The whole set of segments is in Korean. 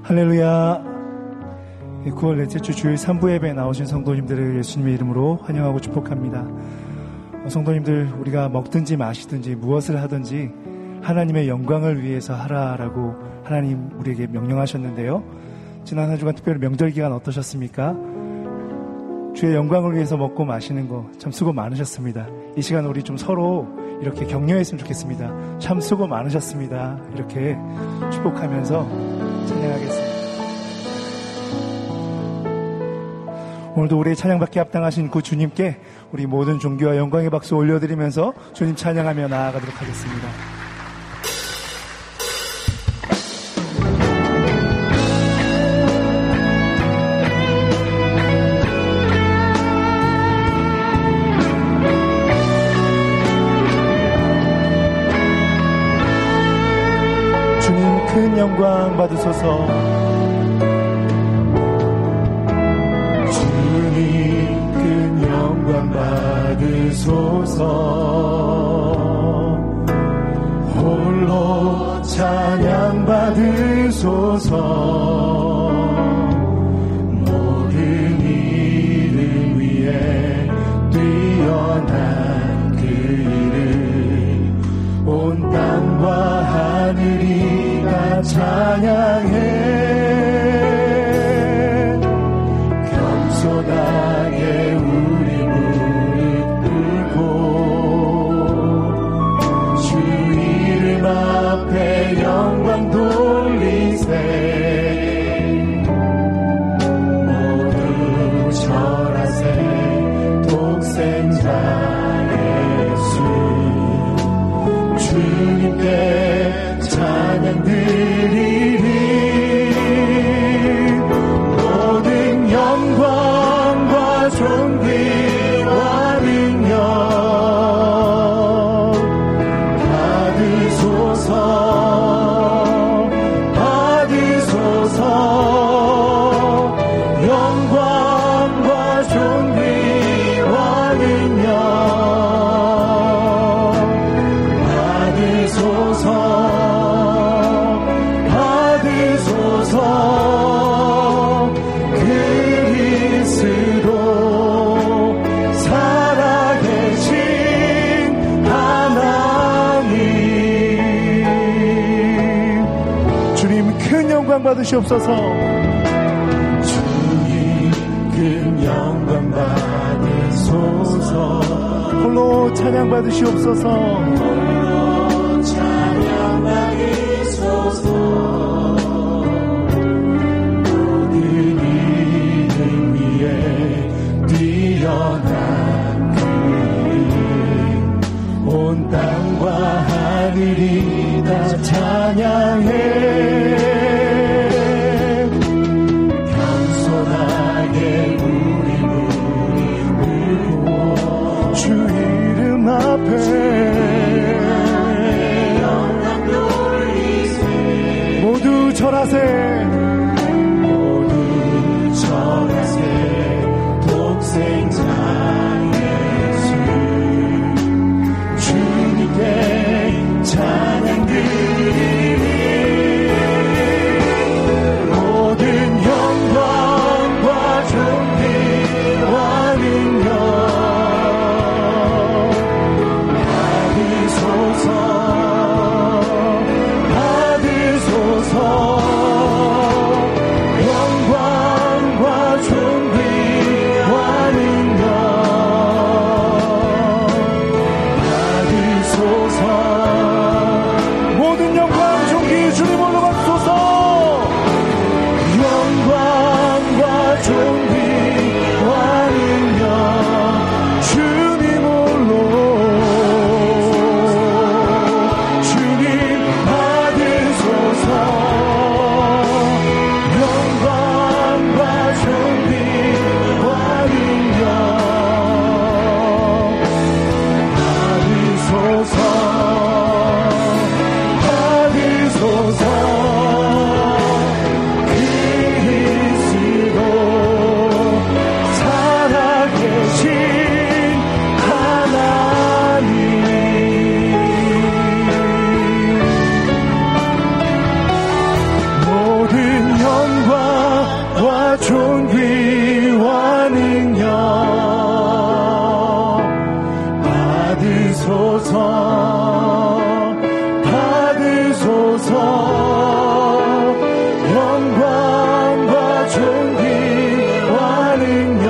할렐루야. 9월 넷째 주 주일 3부 예배에 나오신 성도님들을 예수님의 이름으로 환영하고 축복합니다. 성도님들, 우리가 먹든지 마시든지 무엇을 하든지 하나님의 영광을 위해서 하라라고 하나님 우리에게 명령하셨는데요. 지난 한 주간 특별히 명절 기간 어떠셨습니까? 주의 영광을 위해서 먹고 마시는 거 참 수고 많으셨습니다. 이 시간 우리 좀 서로 이렇게 격려했으면 좋겠습니다. 참 수고 많으셨습니다. 이렇게 축복하면서 찬양하겠습니다. 오늘도 우리의 찬양받기 합당하신 그 주님께 우리 모든 존귀와 영광의 박수 올려드리면서 주님 찬양하며 나아가도록 하겠습니다. 주님 큰 영광 받으소서. 받으소서. 홀로 찬양 받으소서. 모든 이름 위에 뛰어난 그 이름 온 땅과 하늘이 다 찬양해. 겸손하게 우리 앞에 영광 돌리세. 모두 절하세. 독생자 예수 주님께 찬양 드리리. 모든 영광과 존귀와 능력 받으시옵소서. 주님 큰 영광 받으소서. 홀로 찬양 받으시옵소서. 홀로 찬양 받으소서. 모든 이름 위에 뛰어난 그 이름 온 땅과 하늘이 다 찬양해. 모두 절하세. 모두 절하세. 독생자 예수 주님께 찬양 드리리. 모든 영광과 존귀와 능력 영광과 존귀와 능력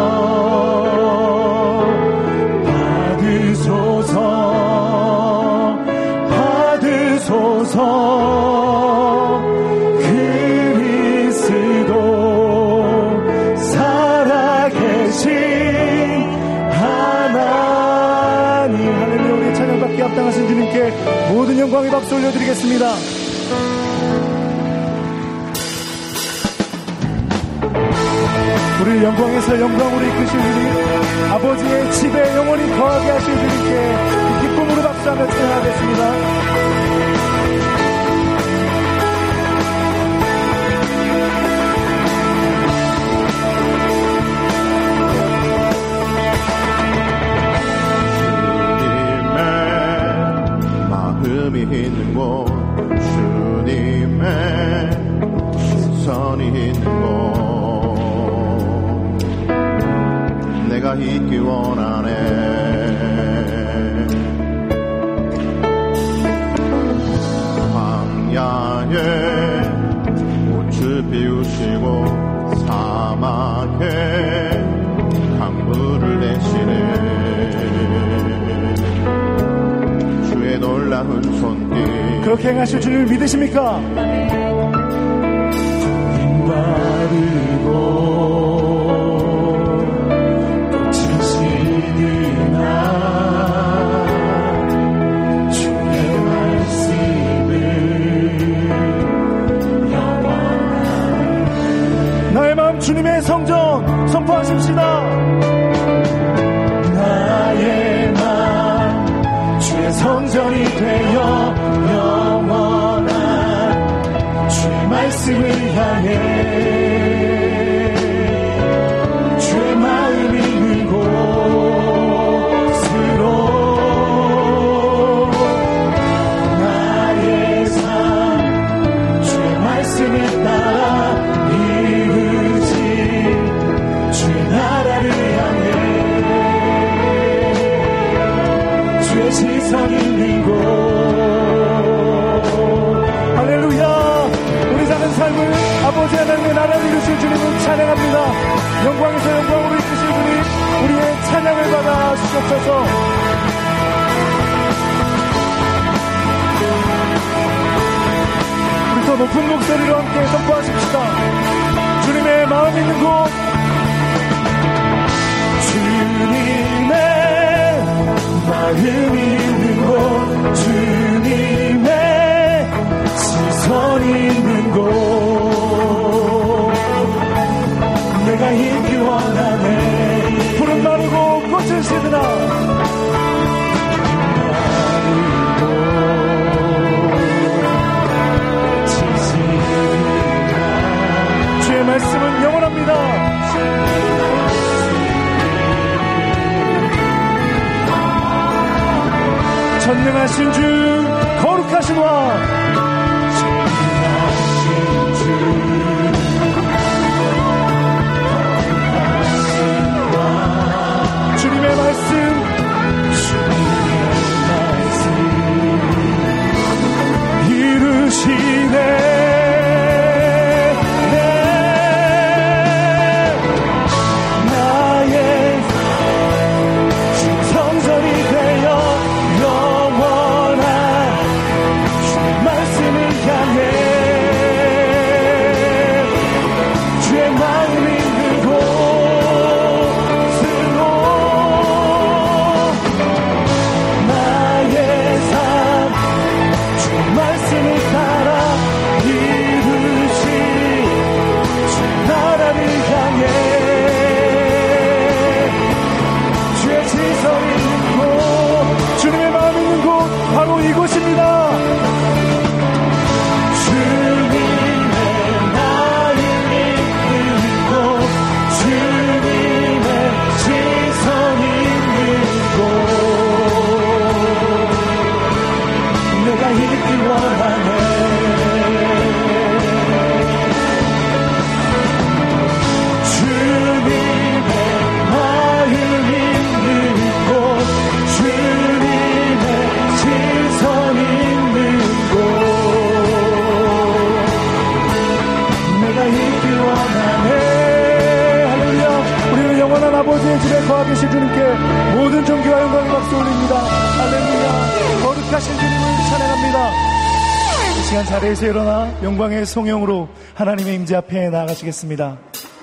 받으소서. 그리스도 살아계신 하나님. 할렐루야. 우리 찬양받기 합당하신 주님께 모든 영광의 박수 올려드리겠습니다. 우리 영광에서 영광으로 이끄실 주님, 아버지의 집에 영원히 거하게 하실 주님께 기쁨으로 박수하며 찬양하겠습니다. 주님의 마음이 있는 곳, 주님의 시선이 있는 곳, 내가 있기 원하네. 광야에 꽃을 피우시고 사막에 강물을 내시네. 주의 놀라운 손길, 그렇게 행하실 주님을 믿으십니까? 바르고 주님의 성전 선포하십시다. 나의 맘 주의 성전이 되어 영원한 주의 말씀을 향해 주의 마음이 있는 곳으로 나의 삶 주의 말씀을 따라 나라를 향해 주의 시선 있는 곳. 할렐루야. 우리 사는 삶을 아버지 하나님의 나라를 이루실 주님을 찬양합니다. 영광에서 영광으로 이끄실 주님, 우리의 찬양을 받아 주옵소서. 우리 더 높은 목소리로 함께 선포하십시다. 주님의 마음 있는 곳, 주님의 마음이 있는 곳, 주님의 시선이 있는 곳, 내가 있기 원하네. 푸른 마르고 꽃을 시드나 주의 말씀은 영원합니다. 전능하신 주, 거룩하신 왕, 주님의 말씀, 이루시네. 말씀을 거룩하신 주님을 찬양합니다. 이 시간 자리에서 일어나 영광의 송영으로 하나님의 임재 앞에 나아가시겠습니다.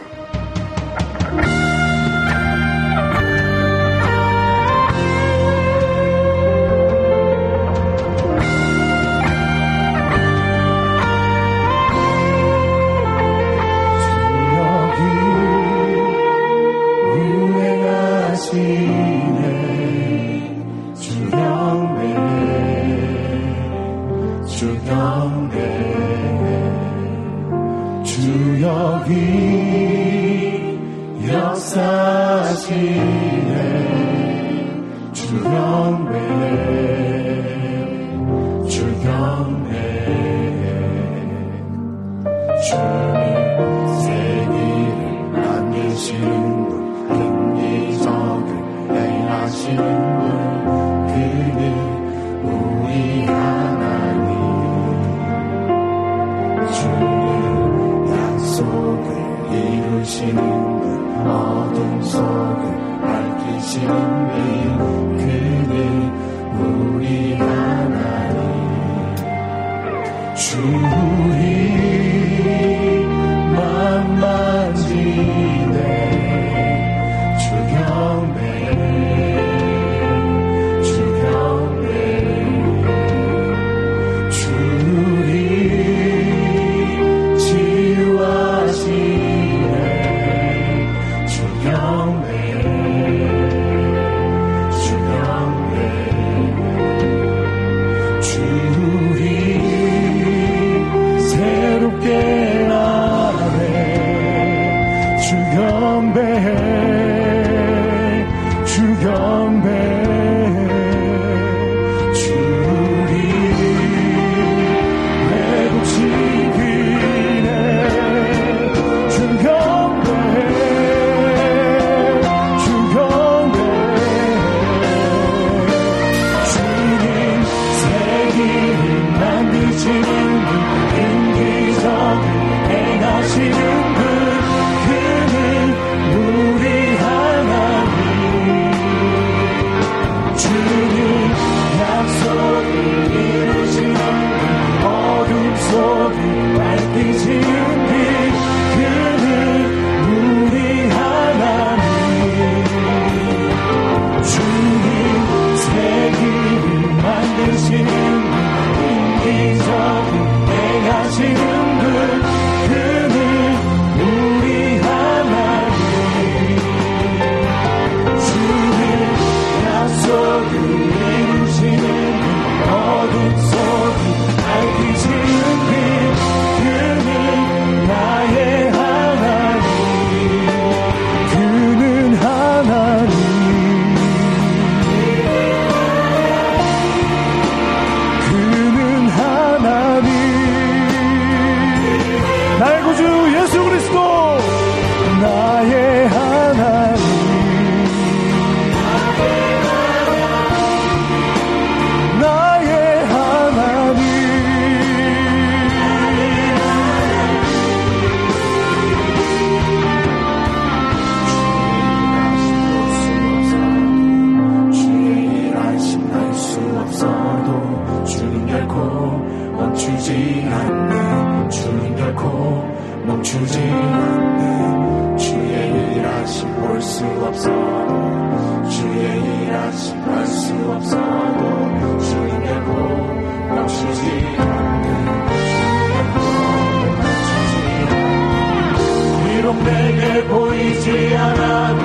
내게 보이지 않아도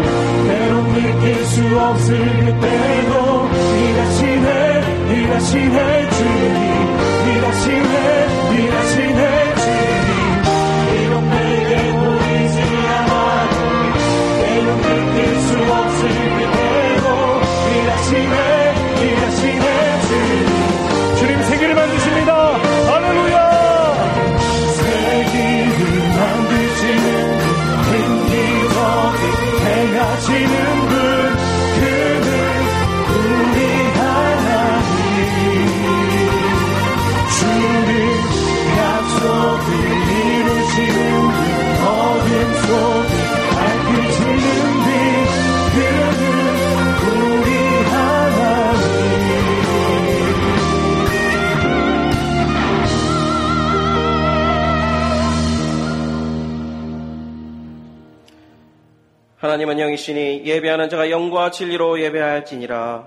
때론 느낄 수 없을 그때도 일하시네 주님, 일하시네 주님. 비록 내게 보이지 않아도 때론 느낄 수 없을 그때도 일하시네 주님. 주님 세계를 만드십니다. 할렐루야. 세계를 만드시는 행하시는 분, 그는 우리 하나님. 하나님은 영이시니 예배하는 자가 영과 진리로 예배할지니라.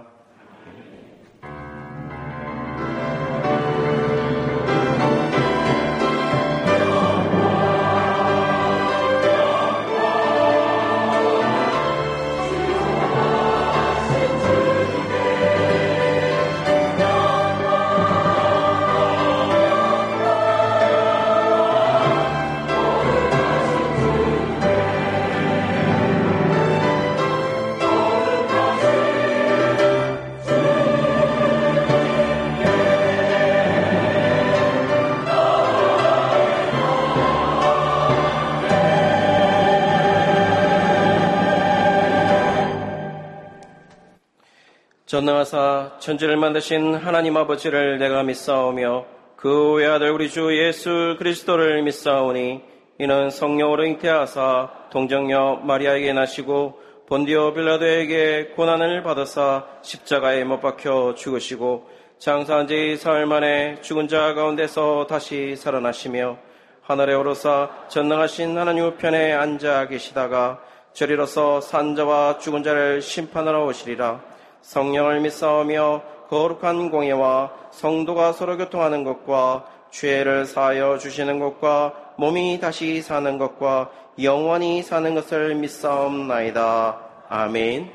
전능하사 천지를 만드신 하나님 아버지를 내가 믿사오며 그 외아들 우리 주 예수 그리스도를 믿사오니 이는 성령으로 잉태하사 동정녀 마리아에게 나시고 본디오 빌라도에게 고난을 받으사 십자가에 못 박혀 죽으시고 장사한 지 사흘 만에 죽은 자 가운데서 다시 살아나시며 하늘에 오르사 전능하신 하나님 우편에 앉아 계시다가 저리로서 산 자와 죽은 자를 심판하러 오시리라. 성령을 믿사오며 거룩한 공예와 성도가 서로 교통하는 것과 죄를 사하여 주시는 것과 몸이 다시 사는 것과 영원히 사는 것을 믿사옵나이다. 아멘.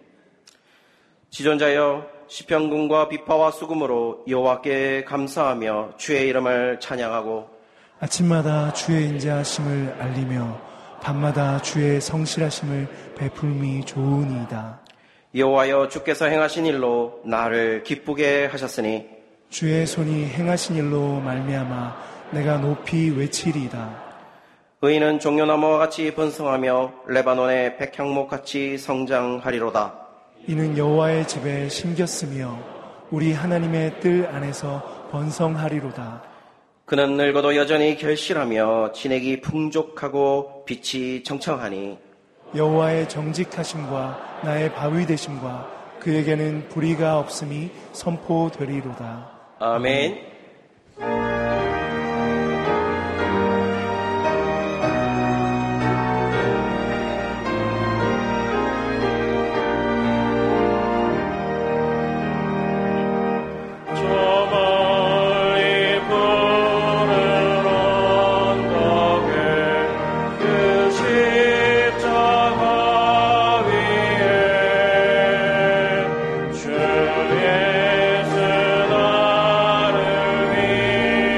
지존자여 시편군과 비파와 수금으로 여호와께 감사하며 주의 이름을 찬양하고 아침마다 주의 인자하심을 알리며 밤마다 주의 성실하심을 베풀미 좋으니이다. 여호와여 주께서 행하신 일로 나를 기쁘게 하셨으니 주의 손이 행하신 일로 말미암아 내가 높이 외치리이다. 의인은 종려나무와 같이 번성하며 레바논의 백향목같이 성장하리로다. 이는 여호와의 집에 심겼으며 우리 하나님의 뜰 안에서 번성하리로다. 그는 늙어도 여전히 결실하며 진액이 풍족하고 빛이 청청하니 여호와의 정직하심과 나의 바위 되심과 그에게는 불의가 없음이 선포되리로다. 아멘. 예수 나를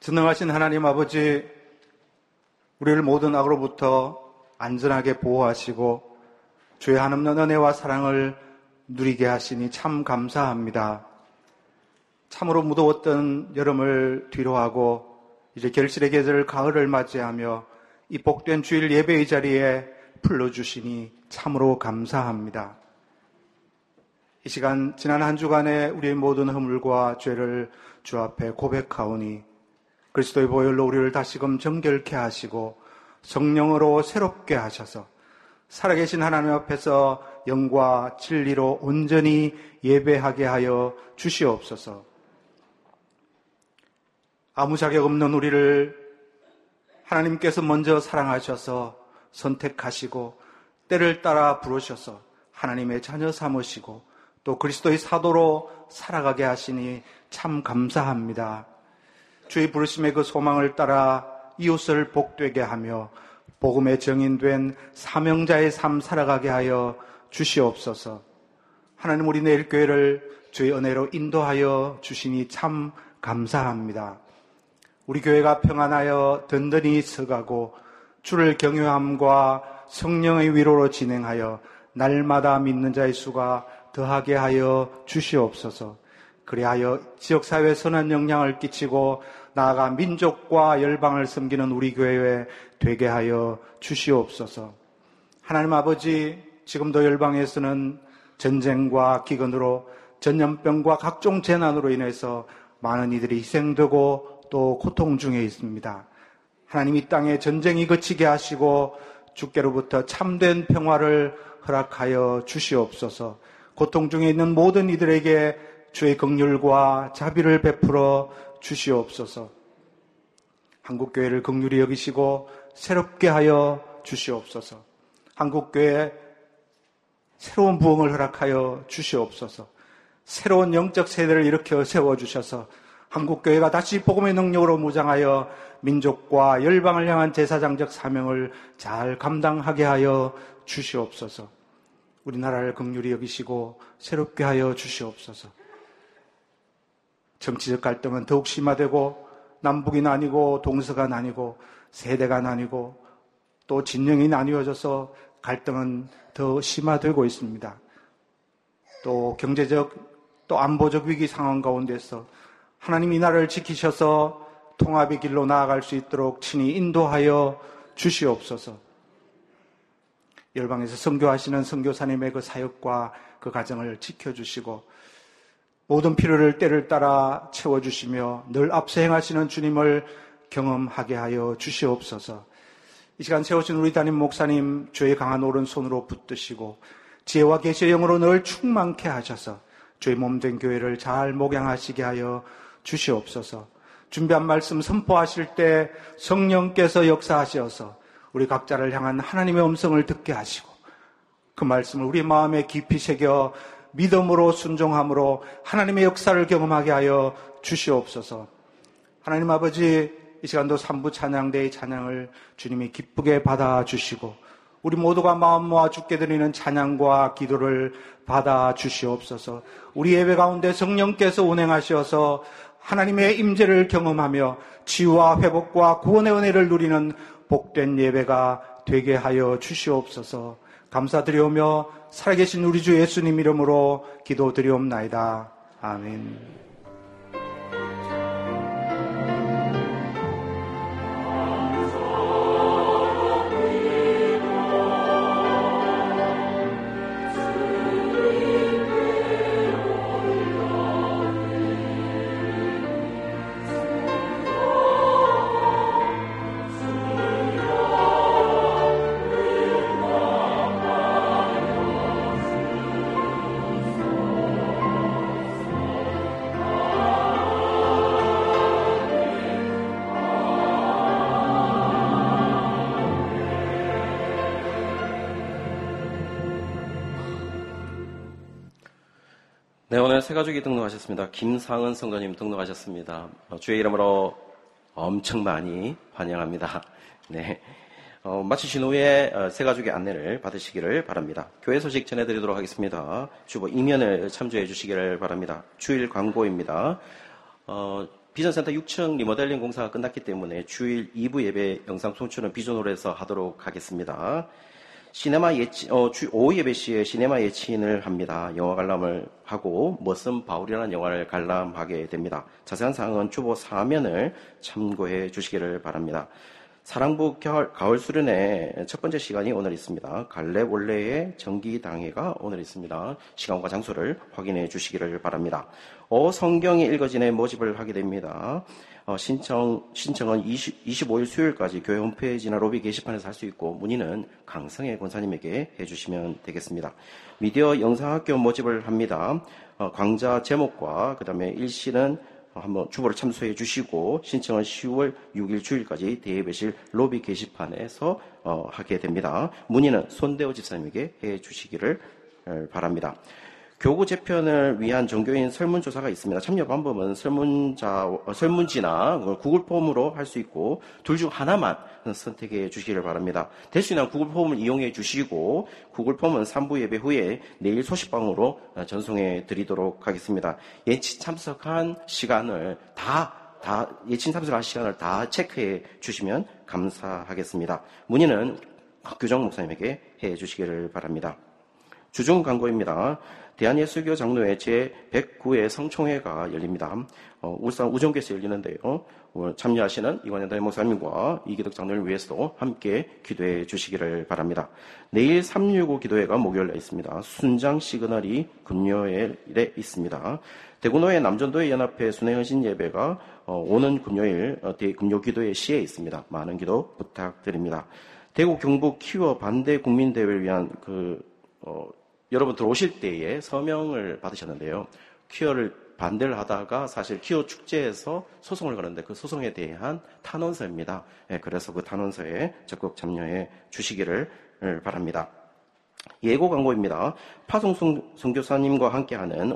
전능하신 하나님 아버지, 우리를 모든 악으로부터 안전하게 보호하시고 주의 한없는 은혜와 사랑을 누리게 하시니 참 감사합니다. 참으로 무더웠던 여름을 뒤로하고 이제 결실의 계절 가을을 맞이하며 이 복된 주일 예배의 자리에 불러주시니 참으로 감사합니다. 이 시간 지난 한 주간의 우리의 모든 허물과 죄를 주 앞에 고백하오니 그리스도의 보혈로 우리를 다시금 정결케 하시고 성령으로 새롭게 하셔서 살아계신 하나님 앞에서 영과 진리로 온전히 예배하게 하여 주시옵소서. 아무 자격 없는 우리를 하나님께서 먼저 사랑하셔서 선택하시고 때를 따라 부르셔서 하나님의 자녀 삼으시고 또 그리스도의 사도로 살아가게 하시니 참 감사합니다. 주의 부르심의 그 소망을 따라 이웃을 복되게 하며 복음의 정인된 사명자의 삶 살아가게 하여 주시옵소서. 하나님, 우리 내일교회를 주의 은혜로 인도하여 주시니 참 감사합니다. 우리 교회가 평안하여 든든히 서가고 주를 경외함과 성령의 위로로 진행하여 날마다 믿는 자의 수가 더하게 하여 주시옵소서. 그리하여 지역사회에 선한 영향을 끼치고 나아가 민족과 열방을 섬기는 우리 교회에 되게 하여 주시옵소서. 하나님 아버지, 지금도 열방에서는 전쟁과 기근으로 전염병과 각종 재난으로 인해서 많은 이들이 희생되고 또 고통 중에 있습니다. 하나님, 이 땅에 전쟁이 그치게 하시고 주께로부터 참된 평화를 허락하여 주시옵소서. 고통 중에 있는 모든 이들에게 주의 긍휼과 자비를 베풀어 주시옵소서. 한국교회를 긍휼히 여기시고 새롭게 하여 주시옵소서. 한국교회에 새로운 부흥을 허락하여 주시옵소서. 새로운 영적 세대를 일으켜 세워주셔서 한국교회가 다시 복음의 능력으로 무장하여 민족과 열방을 향한 제사장적 사명을 잘 감당하게 하여 주시옵소서. 우리나라를 긍휼히 여기시고 새롭게 하여 주시옵소서. 정치적 갈등은 더욱 심화되고 남북이 나뉘고 동서가 나뉘고 세대가 나뉘고 또 진영이 나뉘어져서 갈등은 더 심화되고 있습니다. 또 경제적 또 안보적 위기 상황 가운데서 하나님 이 나라를 지키셔서 통합의 길로 나아갈 수 있도록 친히 인도하여 주시옵소서. 열방에서 선교하시는 선교사님의 그 사역과 그 가정을 지켜주시고 모든 필요를 때를 따라 채워주시며 늘 앞서 행하시는 주님을 경험하게 하여 주시옵소서. 이 시간 세우신 우리 담임 목사님 주의 강한 오른손으로 붙드시고 지혜와 계시의 영으로 늘 충만케 하셔서 주의 몸된 교회를 잘 목양하시게 하여 주시옵소서. 준비한 말씀 선포하실 때 성령께서 역사하셔서 우리 각자를 향한 하나님의 음성을 듣게 하시고 그 말씀을 우리 마음에 깊이 새겨 믿음으로 순종함으로 하나님의 역사를 경험하게 하여 주시옵소서. 하나님 아버지, 이 시간도 3부 찬양대의 찬양을 주님이 기쁘게 받아주시고 우리 모두가 마음 모아 주께 드리는 찬양과 기도를 받아주시옵소서. 우리 예배 가운데 성령께서 운행하셔서 하나님의 임재를 경험하며 치유와 회복과 구원의 은혜를 누리는 복된 예배가 되게 하여 주시옵소서. 감사드리오며 살아계신 우리 주 예수님 이름으로 기도드리옵나이다. 아멘. 네, 오늘 새 가족이 등록하셨습니다. 김상은 성도님 등록하셨습니다. 주의 이름으로 엄청 많이 환영합니다. 네, 마치신 후에 새 가족의 안내를 받으시기를 바랍니다. 교회 소식 전해드리도록 하겠습니다. 주보 이면을 참조해 주시기를 바랍니다. 주일 광고입니다. 비전센터 6층 리모델링 공사가 끝났기 때문에 주일 2부 예배 영상 송출은 비전홀에서 하도록 하겠습니다. 오후 예배 시에 시네마 예치인을 합니다. 영화 관람을 하고 머슴 바울이라는 영화를 관람하게 됩니다. 자세한 사항은 주보 4면을 참고해 주시기를 바랍니다. 사랑부 가을 수련회 첫 번째 시간이 오늘 있습니다. 갈렙 원래의 정기당회가 오늘 있습니다. 시간과 장소를 확인해 주시기를 바랍니다. 성경이 읽어진의 모집을 하게 됩니다. 신청은 25일 수요일까지 교회 홈페이지나 로비 게시판에서 할 수 있고 문의는 강성애 권사님에게 해주시면 되겠습니다. 미디어 영상학교 모집을 합니다. 강좌 제목과 그 다음에 일시는 한번 주보를 참조해 주시고 신청은 10월 6일 주일까지 대예배실 로비 게시판에서 하게 됩니다. 문의는 손대호 집사님에게 해 주시기를 바랍니다. 교구 재편을 위한 종교인 설문조사가 있습니다. 참여 방법은 설문지나 구글 폼으로 할 수 있고 둘 중 하나만 선택해 주시기를 바랍니다. 될 수 있는 구글 폼을 이용해 주시고 구글 폼은 3부 예배 후에 내일 소식방으로 전송해 드리도록 하겠습니다. 예친 참석한 시간을 다 체크해 주시면 감사하겠습니다. 문의는 박규정 목사님에게 해 주시기를 바랍니다. 주중 광고입니다. 대한예수교 장로회 제109회 성총회가 열립니다. 울산 우정교에서 열리는데요. 참여하시는 이관현 담임 목사님과 이기덕 장로를 위해서도 함께 기도해 주시기를 바랍니다. 내일 365 기도회가 목요일에 있습니다. 순장 시그널이 금요일에 있습니다. 대구노회 남전도회 연합회 순회헌신 예배가 오는 금요일 금요 기도회 시에 있습니다. 많은 기도 부탁드립니다. 대구 경북 키워 반대 국민대회를 위한 여러분들 오실 때에 서명을 받으셨는데요. 퀴어를 반대를 하다가 사실 퀴어 축제에서 소송을 거는데 그 소송에 대한 탄원서입니다. 그래서 그 탄원서에 적극 참여해 주시기를 바랍니다. 예고 광고입니다. 파송 선교사님과 함께하는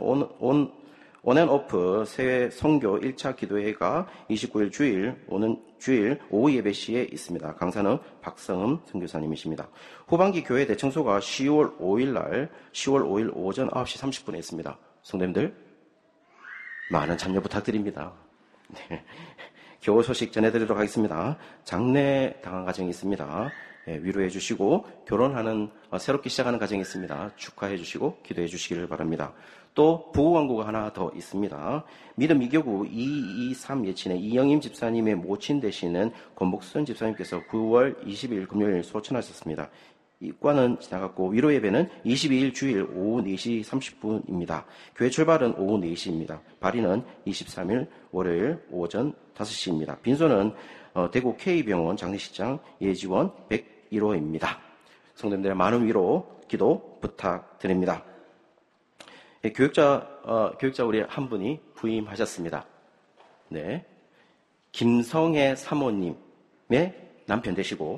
온앤오프 새해 선교 1차 기도회가 29일 오는 주일 오후 예배 시에 있습니다. 강사는 박성음 선교사님이십니다. 후반기 교회 대청소가 10월 5일 오전 9시 30분에 있습니다. 성도님들 많은 참여 부탁드립니다. 네. 교우 소식 전해드리도록 하겠습니다. 장례 당한 가정이 있습니다. 위로해 주시고 결혼하는 새롭게 시작하는 가정이 있습니다. 축하해 주시고 기도해 주시기를 바랍니다. 또 부고 광고가 하나 더 있습니다. 믿음 2교구 223 예친의 이영임 집사님의 모친 되시는 권복순 집사님께서 9월 20일 금요일 소천하셨습니다. 입관은 지나갔고 위로 예배는 22일 주일 오후 4시 30분입니다. 교회 출발은 오후 4시입니다. 발인은 23일 월요일 오전 5시입니다. 빈소는 대구 K병원 장례식장 예지원 101호입니다. 성도님들의 많은 위로 기도 부탁드립니다. 교육자 우리 한 분이 부임하셨습니다. 네. 김성애 사모님의 남편 되시고,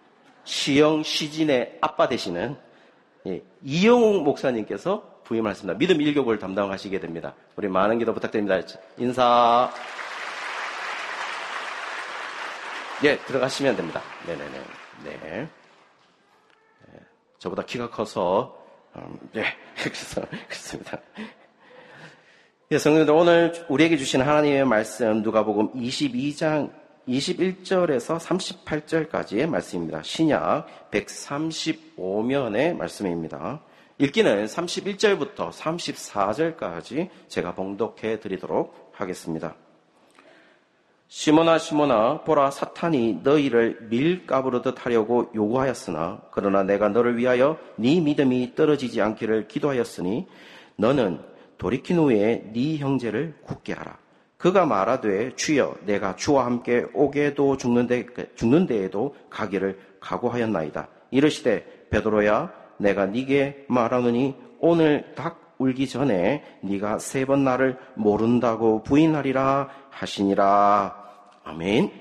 시진의 아빠 되시는 이영웅 목사님께서 부임하셨습니다. 믿음 1교구를 담당하시게 됩니다. 우리 많은 기도 부탁드립니다. 인사. 예, 들어가시면 됩니다. 네네네. 네. 저보다 키가 커서, 그렇습니다. 예, 성도님들, 오늘 우리에게 주신 하나님의 말씀, 누가복음 22장 21절에서 38절까지의 말씀입니다. 신약 135면의 말씀입니다. 읽기는 31절부터 34절까지 제가 봉독해 드리도록 하겠습니다. 시몬아 시몬아 보라 사탄이 너희를 밀가부르듯 하려고 요구하였으나 그러나 내가 너를 위하여 네 믿음이 떨어지지 않기를 기도하였으니 너는 돌이킨 후에 네 형제를 굳게 하라. 그가 말하되 주여 내가 주와 함께 오게도 죽는 데에도 가기를 각오하였나이다. 이르시되 베드로야 내가 네게 말하노니 오늘 닭 울기 전에 네가 3번 나를 모른다고 부인하리라 하시니라. 아멘.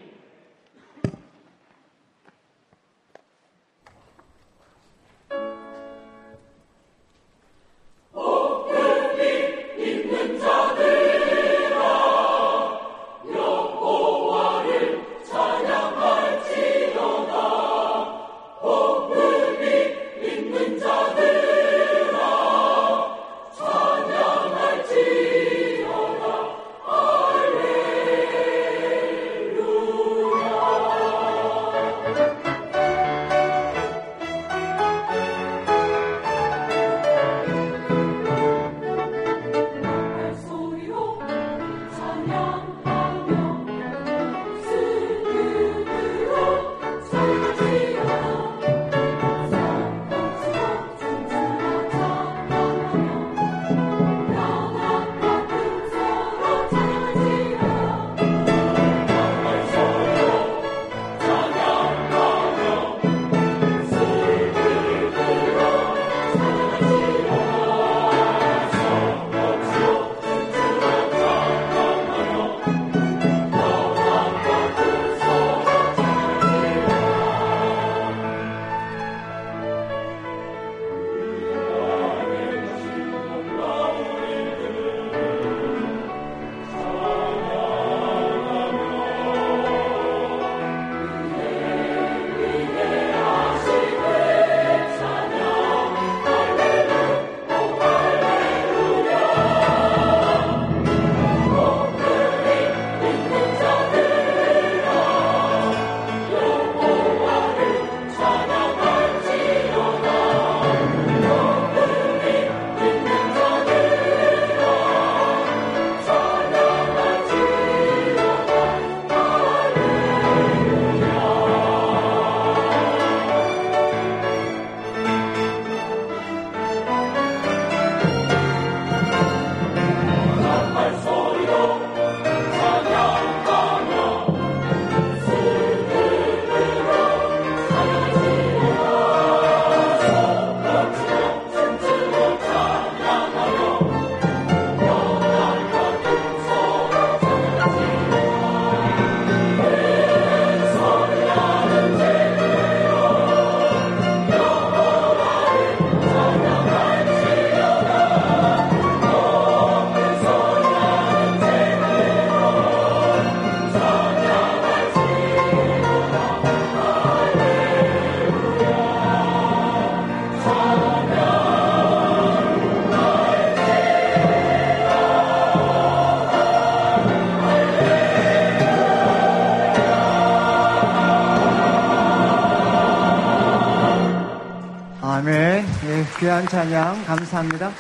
귀한 찬양 감사합니다.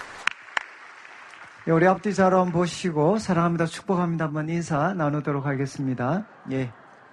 우리 앞뒤 자로 보시고 사랑합니다, 축복합니다 한번 인사 나누도록 하겠습니다. 예,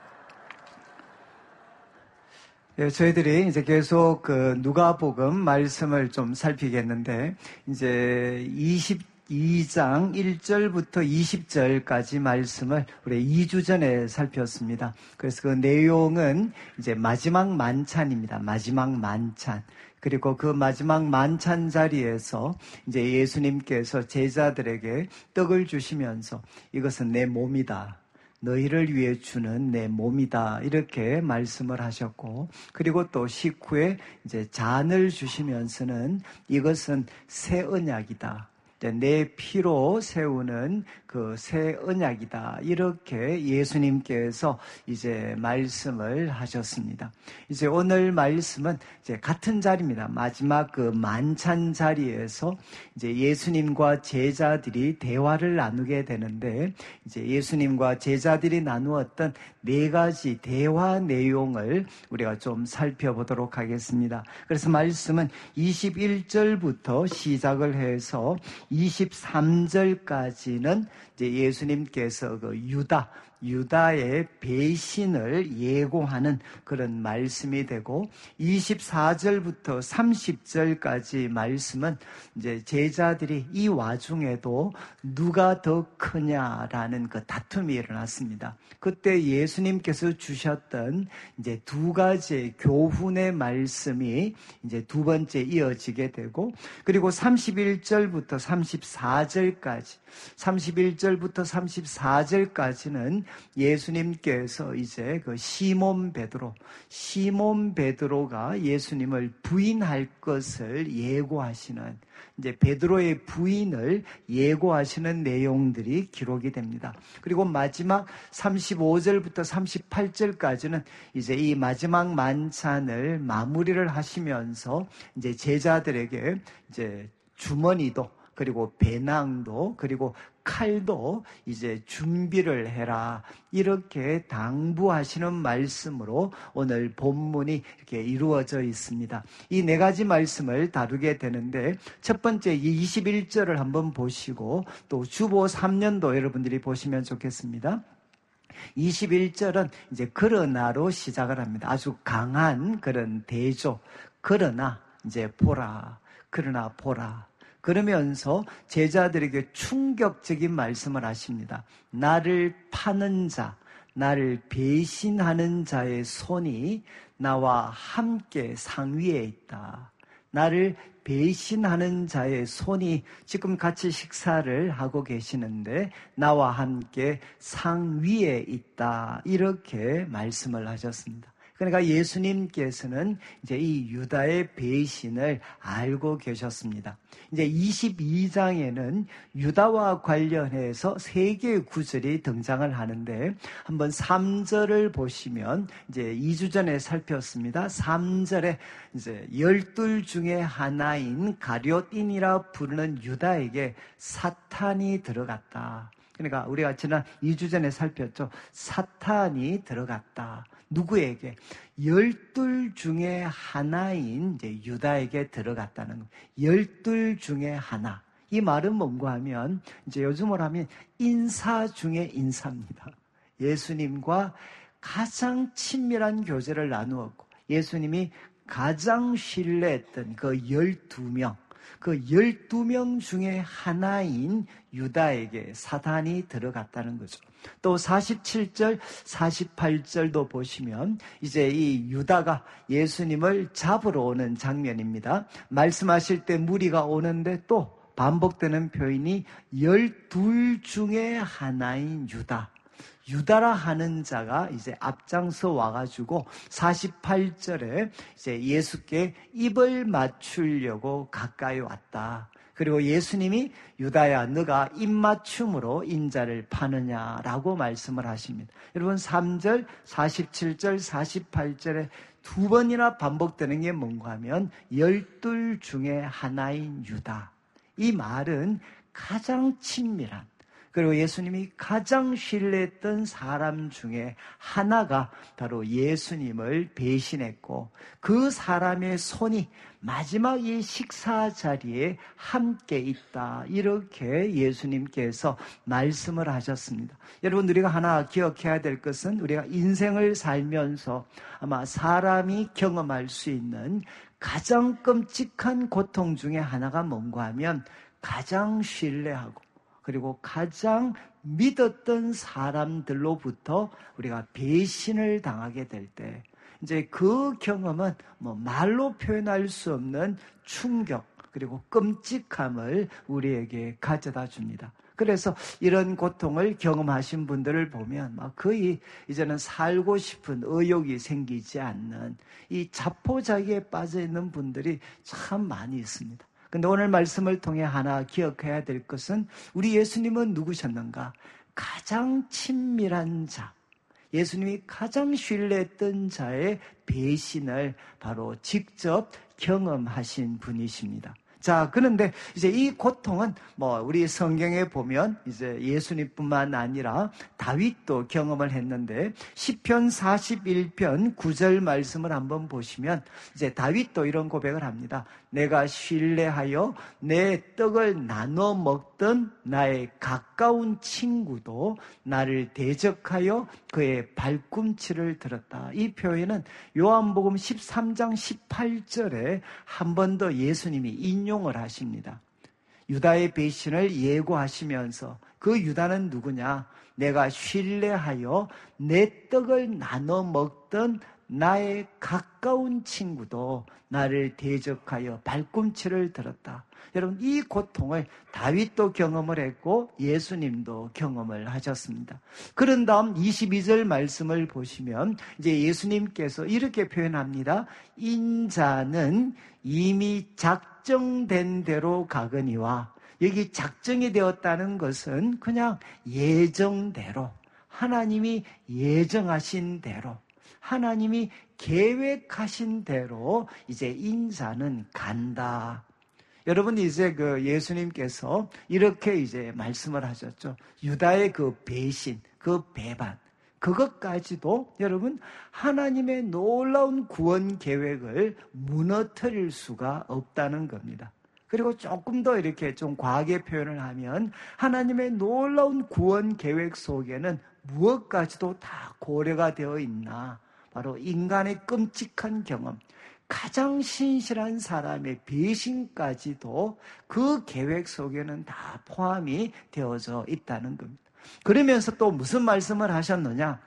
저희들이 이제 계속 누가복음 말씀을 좀 살피겠는데, 이제 22장 1절부터 20절까지 말씀을 우리 2주 전에 살폈습니다. 그래서 그 내용은 이제 마지막 만찬입니다. 마지막 만찬. 그리고 그 마지막 만찬 자리에서 이제 예수님께서 제자들에게 떡을 주시면서 이것은 내 몸이다, 너희를 위해 주는 내 몸이다, 이렇게 말씀을 하셨고, 그리고 또 식후에 이제 잔을 주시면서는 이것은 새 언약이다, 내 피로 세우는 그 새 언약이다, 이렇게 예수님께서 이제 말씀을 하셨습니다. 이제 오늘 말씀은 이제 같은 자리입니다. 마지막 그 만찬 자리에서 이제 예수님과 제자들이 대화를 나누게 되는데, 이제 예수님과 제자들이 나누었던 4가지 대화 내용을 우리가 좀 살펴보도록 하겠습니다. 그래서 말씀은 21절부터 시작을 해서 23절까지는 이제 예수님께서 그 유다의 배신을 예고하는 그런 말씀이 되고, 24절부터 30절까지 말씀은 이제 제자들이 이 와중에도 누가 더 크냐라는 그 다툼이 일어났습니다. 그때 예수님께서 주셨던 이제 2가지의 교훈의 말씀이 이제 2번째 이어지게 되고, 그리고 31절부터 34절까지, 31절부터 34절까지는 예수님께서 이제 그 시몬 베드로가 예수님을 부인할 것을 예고하시는, 이제 베드로의 부인을 예고하시는 내용들이 기록이 됩니다. 그리고 마지막 35절부터 38절까지는 이제 이 마지막 만찬을 마무리를 하시면서 이제 제자들에게 이제 주머니도, 그리고 배낭도, 그리고 칼도 이제 준비를 해라, 이렇게 당부하시는 말씀으로 오늘 본문이 이렇게 이루어져 있습니다. 이 4가지 말씀을 다루게 되는데, 첫 번째 이 21절을 한번 보시고 또 주보 3년도 여러분들이 보시면 좋겠습니다. 21절은 이제 그러나로 시작을 합니다. 아주 강한 그런 대조. 그러나 이제 보라, 그러나 보라. 그러면서 제자들에게 충격적인 말씀을 하십니다. 나를 파는 자, 나를 배신하는 자의 손이 나와 함께 상위에 있다. 나를 배신하는 자의 손이 지금 같이 식사를 하고 계시는데 나와 함께 상위에 있다, 이렇게 말씀을 하셨습니다. 그러니까 예수님께서는 이제 이 유다의 배신을 알고 계셨습니다. 이제 22장에는 유다와 관련해서 3개의 구절이 등장을 하는데, 한번 3절을 보시면 이제 2주 전에 살폈습니다. 3절에 이제 12 중에 하나인 가룟인이라 부르는 유다에게 사탄이 들어갔다. 그러니까 우리가 지난 2주 전에 살폈죠. 사탄이 들어갔다. 누구에게? 12 중에 하나인 이제 유다에게 들어갔다는 거. 12 중에 하나. 이 말은 뭔가 하면 이제 요즘으로 하면 인사 중에 인사입니다. 예수님과 가장 친밀한 교제를 나누었고, 예수님이 가장 신뢰했던 그 12명, 그 12명 중에 하나인 유다에게 사탄이 들어갔다는 거죠. 또 47절, 48절도 보시면 이제 이 유다가 예수님을 잡으러 오는 장면입니다. 말씀하실 때 무리가 오는데 또 반복되는 표현이 12 중에 하나인 유다. 유다라 하는 자가 이제 앞장서 와가지고 48절에 이제 예수께 입을 맞추려고 가까이 왔다. 그리고 예수님이 유다야, 너가 입맞춤으로 인자를 파느냐라고 말씀을 하십니다. 여러분 3절, 47절, 48절에 2번이나 반복되는 게 뭔가 하면 12 중에 하나인 유다. 이 말은 가장 친밀한, 그리고 예수님이 가장 신뢰했던 사람 중에 하나가 바로 예수님을 배신했고 그 사람의 손이 마지막 이 식사 자리에 함께 있다. 이렇게 예수님께서 말씀을 하셨습니다. 여러분, 우리가 하나 기억해야 될 것은 우리가 인생을 살면서 아마 사람이 경험할 수 있는 가장 끔찍한 고통 중에 하나가 뭔가 하면 가장 신뢰하고 그리고 가장 믿었던 사람들로부터 우리가 배신을 당하게 될 때 이제 그 경험은 말로 표현할 수 없는 충격 그리고 끔찍함을 우리에게 가져다 줍니다. 그래서 이런 고통을 경험하신 분들을 보면 거의 이제는 살고 싶은 의욕이 생기지 않는 이 자포자기에 빠져 있는 분들이 참 많이 있습니다. 근데 오늘 말씀을 통해 하나 기억해야 될 것은 우리 예수님은 누구셨는가? 가장 친밀한 자, 예수님이 가장 신뢰했던 자의 배신을 바로 직접 경험하신 분이십니다. 자, 그런데 이제 이 고통은 우리 성경에 보면 이제 예수님뿐만 아니라 다윗도 경험을 했는데 시편 41편 9절 말씀을 한번 보시면 이제 다윗도 이런 고백을 합니다. 내가 신뢰하여 내 떡을 나눠 먹던 나의 가까운 친구도 나를 대적하여 그의 발꿈치를 들었다. 이 표현은 요한복음 13장 18절에 한 번 더 예수님이 인용을 하십니다. 유다의 배신을 예고하시면서 그 유다는 누구냐? 내가 신뢰하여 내 떡을 나눠 먹던 나의 가까운 친구도 나를 대적하여 발꿈치를 들었다. 여러분, 이 고통을 다윗도 경험을 했고 예수님도 경험을 하셨습니다. 그런 다음 22절 말씀을 보시면 이제 예수님께서 이렇게 표현합니다. 인자는 이미 작정된 대로 가거니와, 여기 작정이 되었다는 것은 그냥 예정대로, 하나님이 예정하신 대로, 하나님이 계획하신 대로 이제 인자는 간다. 여러분, 이제 예수님께서 이렇게 이제 말씀을 하셨죠. 유다의 그 배신, 그 배반, 그것까지도 여러분 하나님의 놀라운 구원 계획을 무너뜨릴 수가 없다는 겁니다. 그리고 조금 더 이렇게 좀 과하게 표현을 하면 하나님의 놀라운 구원 계획 속에는 무엇까지도 다 고려가 되어 있나? 바로 인간의 끔찍한 경험, 가장 신실한 사람의 배신까지도 그 계획 속에는 다 포함이 되어져 있다는 겁니다. 그러면서 또 무슨 말씀을 하셨느냐?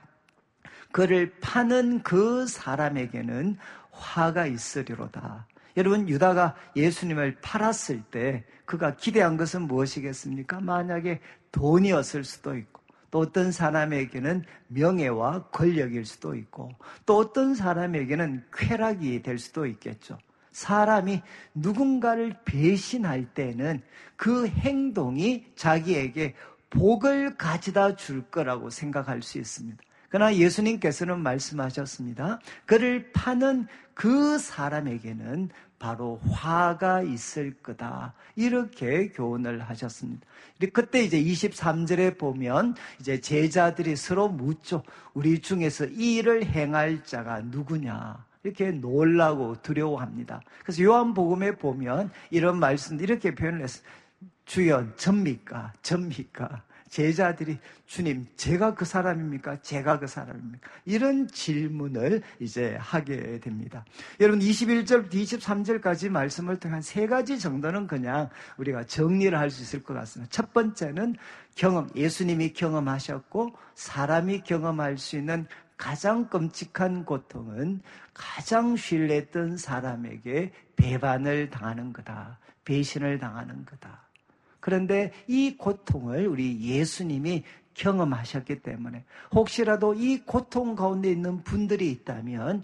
그를 파는 그 사람에게는 화가 있으리로다. 여러분, 유다가 예수님을 팔았을 때 그가 기대한 것은 무엇이겠습니까? 만약에 돈이었을 수도 있고, 또 어떤 사람에게는 명예와 권력일 수도 있고, 또 어떤 사람에게는 쾌락이 될 수도 있겠죠. 사람이 누군가를 배신할 때는 그 행동이 자기에게 복을 가져다 줄 거라고 생각할 수 있습니다. 그러나 예수님께서는 말씀하셨습니다. 그를 파는 그 사람에게는 바로 화가 있을 거다. 이렇게 교훈을 하셨습니다. 그때 이제 23절에 보면 이제 제자들이 서로 묻죠. 우리 중에서 이 일을 행할 자가 누구냐? 이렇게 놀라고 두려워합니다. 그래서 요한복음에 보면 이런 말씀 이렇게 표현을 했어요. 주여, 접니까? 접니까? 제자들이 주님, 제가 그 사람입니까? 제가 그 사람입니까? 이런 질문을 이제 하게 됩니다. 여러분, 21절부터 23절까지 말씀을 통해 한 세 가지 정도는 그냥 우리가 정리를 할 수 있을 것 같습니다. 첫 번째는 경험, 예수님이 경험하셨고 사람이 경험할 수 있는 가장 끔찍한 고통은 가장 신뢰했던 사람에게 배반을 당하는 거다. 배신을 당하는 거다. 그런데 이 고통을 우리 예수님이 경험하셨기 때문에 혹시라도 이 고통 가운데 있는 분들이 있다면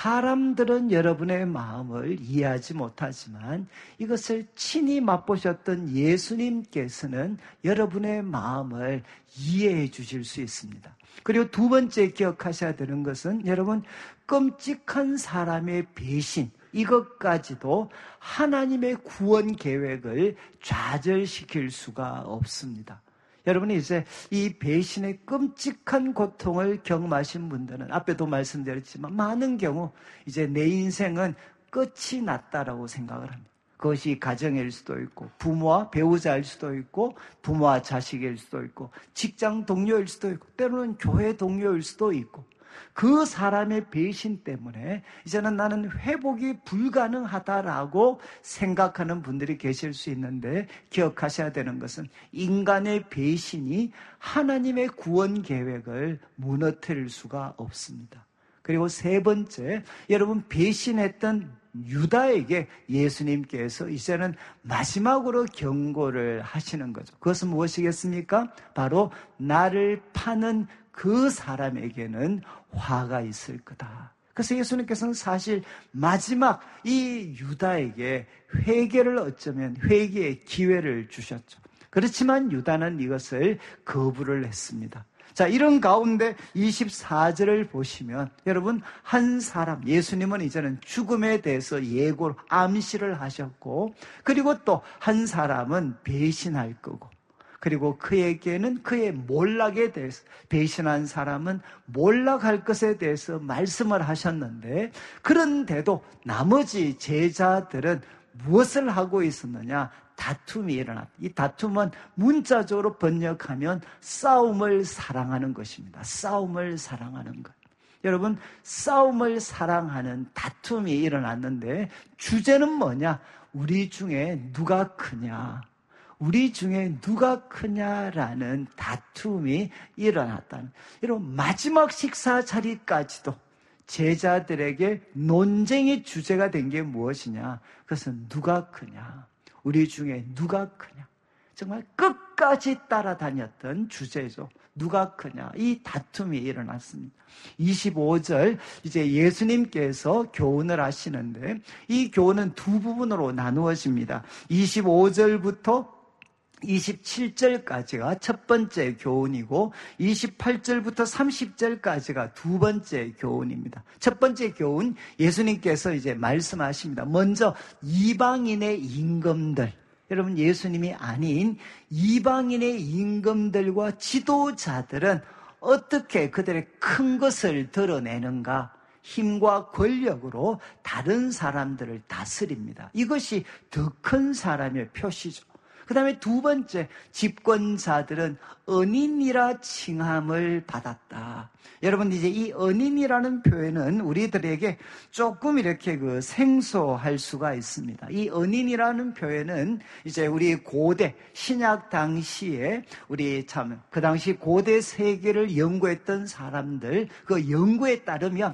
사람들은 여러분의 마음을 이해하지 못하지만 이것을 친히 맛보셨던 예수님께서는 여러분의 마음을 이해해 주실 수 있습니다. 그리고 두 번째 기억하셔야 되는 것은 여러분, 끔찍한 사람의 배신, 이것까지도 하나님의 구원 계획을 좌절시킬 수가 없습니다. 여러분이 이제 이 배신의 끔찍한 고통을 경험하신 분들은 앞에도 말씀드렸지만 많은 경우 이제 내 인생은 끝이 났다라고 생각을 합니다. 그것이 가정일 수도 있고 부모와 배우자일 수도 있고 부모와 자식일 수도 있고 직장 동료일 수도 있고 때로는 교회 동료일 수도 있고 그 사람의 배신 때문에 이제는 나는 회복이 불가능하다라고 생각하는 분들이 계실 수 있는데 기억하셔야 되는 것은 인간의 배신이 하나님의 구원 계획을 무너뜨릴 수가 없습니다. 그리고 세 번째, 여러분 배신했던 유다에게 예수님께서 이제는 마지막으로 경고를 하시는 거죠. 그것은 무엇이겠습니까? 바로 나를 파는 그 사람에게는 화가 있을 거다. 그래서 예수님께서는 사실 마지막 이 유다에게 회개를 어쩌면 회개의 기회를 주셨죠. 그렇지만 유다는 이것을 거부를 했습니다. 자, 이런 가운데 24절을 보시면 여러분 한 사람, 예수님은 이제는 죽음에 대해서 예고를 암시를 하셨고 그리고 또 한 사람은 배신할 거고 그리고 그에게는 그의 몰락에 대해서 배신한 사람은 몰락할 것에 대해서 말씀을 하셨는데 그런데도 나머지 제자들은 무엇을 하고 있었느냐? 다툼이 일어났다. 이 다툼은 문자적으로 번역하면 싸움을 사랑하는 것입니다. 싸움을 사랑하는 것. 여러분, 싸움을 사랑하는 다툼이 일어났는데 주제는 뭐냐? 우리 중에 누가 크냐? 우리 중에 누가 크냐라는 다툼이 일어났다는 이런 마지막 식사 자리까지도 제자들에게 논쟁의 주제가 된 게 무엇이냐? 그것은 누가 크냐? 우리 중에 누가 크냐? 정말 끝까지 따라다녔던 주제죠. 누가 크냐? 이 다툼이 일어났습니다. 25절 이제 예수님께서 교훈을 하시는데 이 교훈은 두 부분으로 나누어집니다. 25절부터 27절까지가 첫 번째 교훈이고 28절부터 30절까지가 두 번째 교훈입니다. 첫 번째 교훈 예수님께서 이제 말씀하십니다. 먼저 이방인의 임금들, 여러분 예수님이 아닌 이방인의 임금들과 지도자들은 어떻게 그들의 큰 것을 드러내는가? 힘과 권력으로 다른 사람들을 다스립니다. 이것이 더 큰 사람의 표시죠. 그 다음에 두 번째, 집권자들은 은인이라 칭함을 받았다. 여러분, 이제 이 은인이라는 표현은 우리들에게 조금 이렇게 생소할 수가 있습니다. 이 은인이라는 표현은 이제 우리 고대, 신약 당시에 그 당시 고대 세계를 연구했던 사람들, 그 연구에 따르면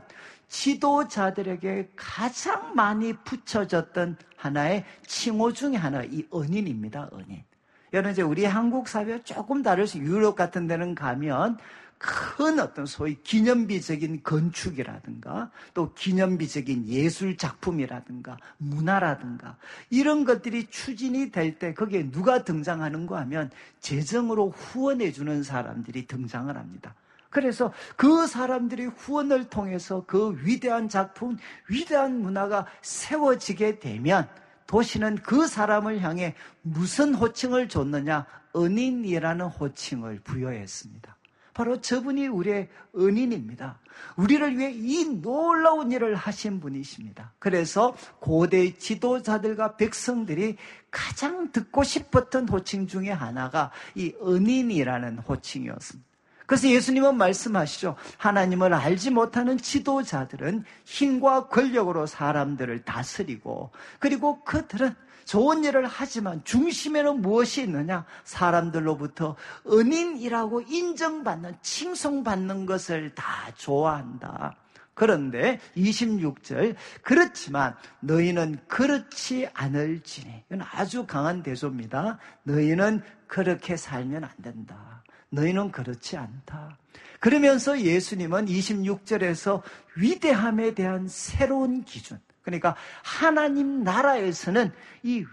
지도자들에게 가장 많이 붙여졌던 하나의 칭호 중에 하나가 이 은인입니다. 은인. 여러분 이제 우리 한국 사회와 조금 다를 수 유럽 같은 데는 가면 큰 어떤 소위 기념비적인 건축이라든가 또 기념비적인 예술 작품이라든가 문화라든가 이런 것들이 추진이 될 때 거기에 누가 등장하는가 하면 재정으로 후원해 주는 사람들이 등장을 합니다. 그래서 그 사람들이 후원을 통해서 그 위대한 작품, 위대한 문화가 세워지게 되면 도시는 그 사람을 향해 무슨 호칭을 줬느냐? 은인이라는 호칭을 부여했습니다. 바로 저분이 우리의 은인입니다. 우리를 위해 이 놀라운 일을 하신 분이십니다. 그래서 고대 지도자들과 백성들이 가장 듣고 싶었던 호칭 중에 하나가 이 은인이라는 호칭이었습니다. 그래서 예수님은 말씀하시죠. 하나님을 알지 못하는 지도자들은 힘과 권력으로 사람들을 다스리고 그리고 그들은 좋은 일을 하지만 중심에는 무엇이 있느냐? 사람들로부터 은인이라고 인정받는, 칭송받는 것을 다 좋아한다. 그런데 26절 그렇지만 너희는 그렇지 않을지니 이건 아주 강한 대조입니다. 너희는 그렇게 살면 안 된다. 너희는 그렇지 않다. 그러면서 예수님은 26절에서 위대함에 대한 새로운 기준, 그러니까 하나님 나라에서는 이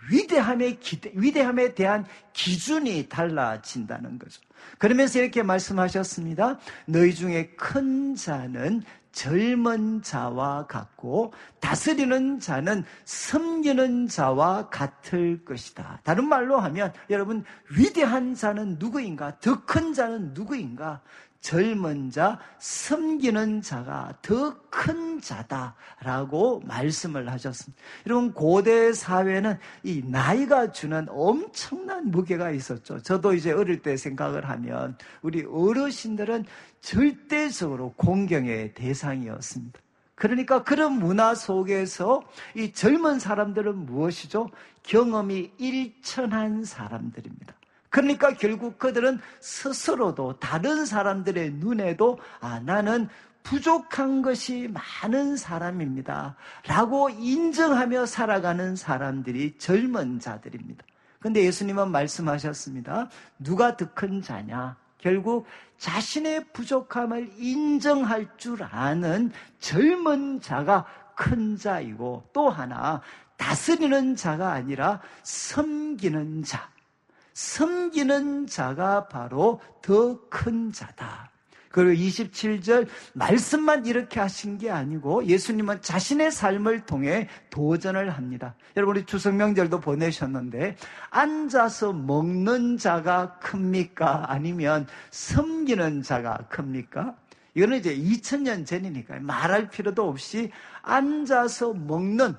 위대함에 대한 기준이 달라진다는 거죠. 그러면서 이렇게 말씀하셨습니다. 너희 중에 큰 자는 젊은 자와 같고 다스리는 자는 섬기는 자와 같을 것이다. 다른 말로 하면 여러분, 위대한 자는 누구인가? 더 큰 자는 누구인가? 젊은 자, 섬기는 자가 더 큰 자다라고 말씀을 하셨습니다. 여러분, 고대 사회는 이 나이가 주는 엄청난 무게가 있었죠. 저도 이제 어릴 때 생각을 하면 우리 어르신들은 절대적으로 공경의 대상이었습니다. 그러니까 그런 문화 속에서 이 젊은 사람들은 무엇이죠? 경험이 일천한 사람들입니다. 그러니까 결국 그들은 스스로도 다른 사람들의 눈에도 나는 부족한 것이 많은 사람입니다 라고 인정하며 살아가는 사람들이 젊은 자들입니다. 그런데 예수님은 말씀하셨습니다. 누가 더 큰 자냐? 결국 자신의 부족함을 인정할 줄 아는 젊은 자가 큰 자이고, 또 하나 다스리는 자가 아니라 섬기는 자, 섬기는 자가 바로 더 큰 자다. 그리고 27절 말씀만 이렇게 하신 게 아니고 예수님은 자신의 삶을 통해 도전을 합니다. 여러분, 우리 추석명절도 보내셨는데 앉아서 먹는 자가 큽니까? 아니면 섬기는 자가 큽니까? 이거는 이제 2000년 전이니까 말할 필요도 없이 앉아서 먹는,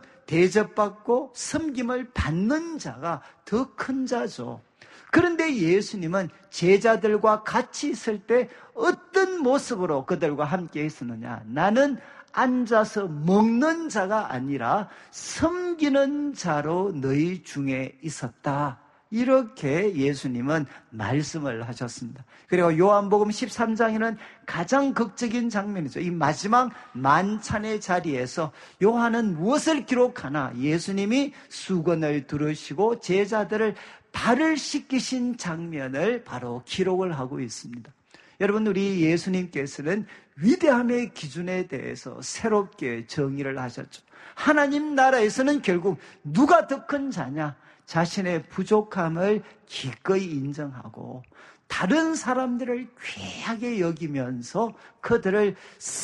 대접받고 섬김을 받는 자가 더 큰 자죠. 그런데 예수님은 제자들과 같이 있을 때 어떤 모습으로 그들과 함께 있었느냐? 나는 앉아서 먹는 자가 아니라 섬기는 자로 너희 중에 있었다. 이렇게 예수님은 말씀을 하셨습니다. 그리고 요한복음 13장에는 가장 극적인 장면이죠. 이 마지막 만찬의 자리에서 요한은 무엇을 기록하나? 예수님이 수건을 두르시고 제자들을 발을 씻기신 장면을 바로 기록을 하고 있습니다. 여러분, 우리 예수님께서는 위대함의 기준에 대해서 새롭게 정의를 하셨죠. 하나님 나라에서는 결국 누가 더 큰 자냐? 자신의 부족함을 기꺼이 인정하고 다른 사람들을 귀하게 여기면서 그들을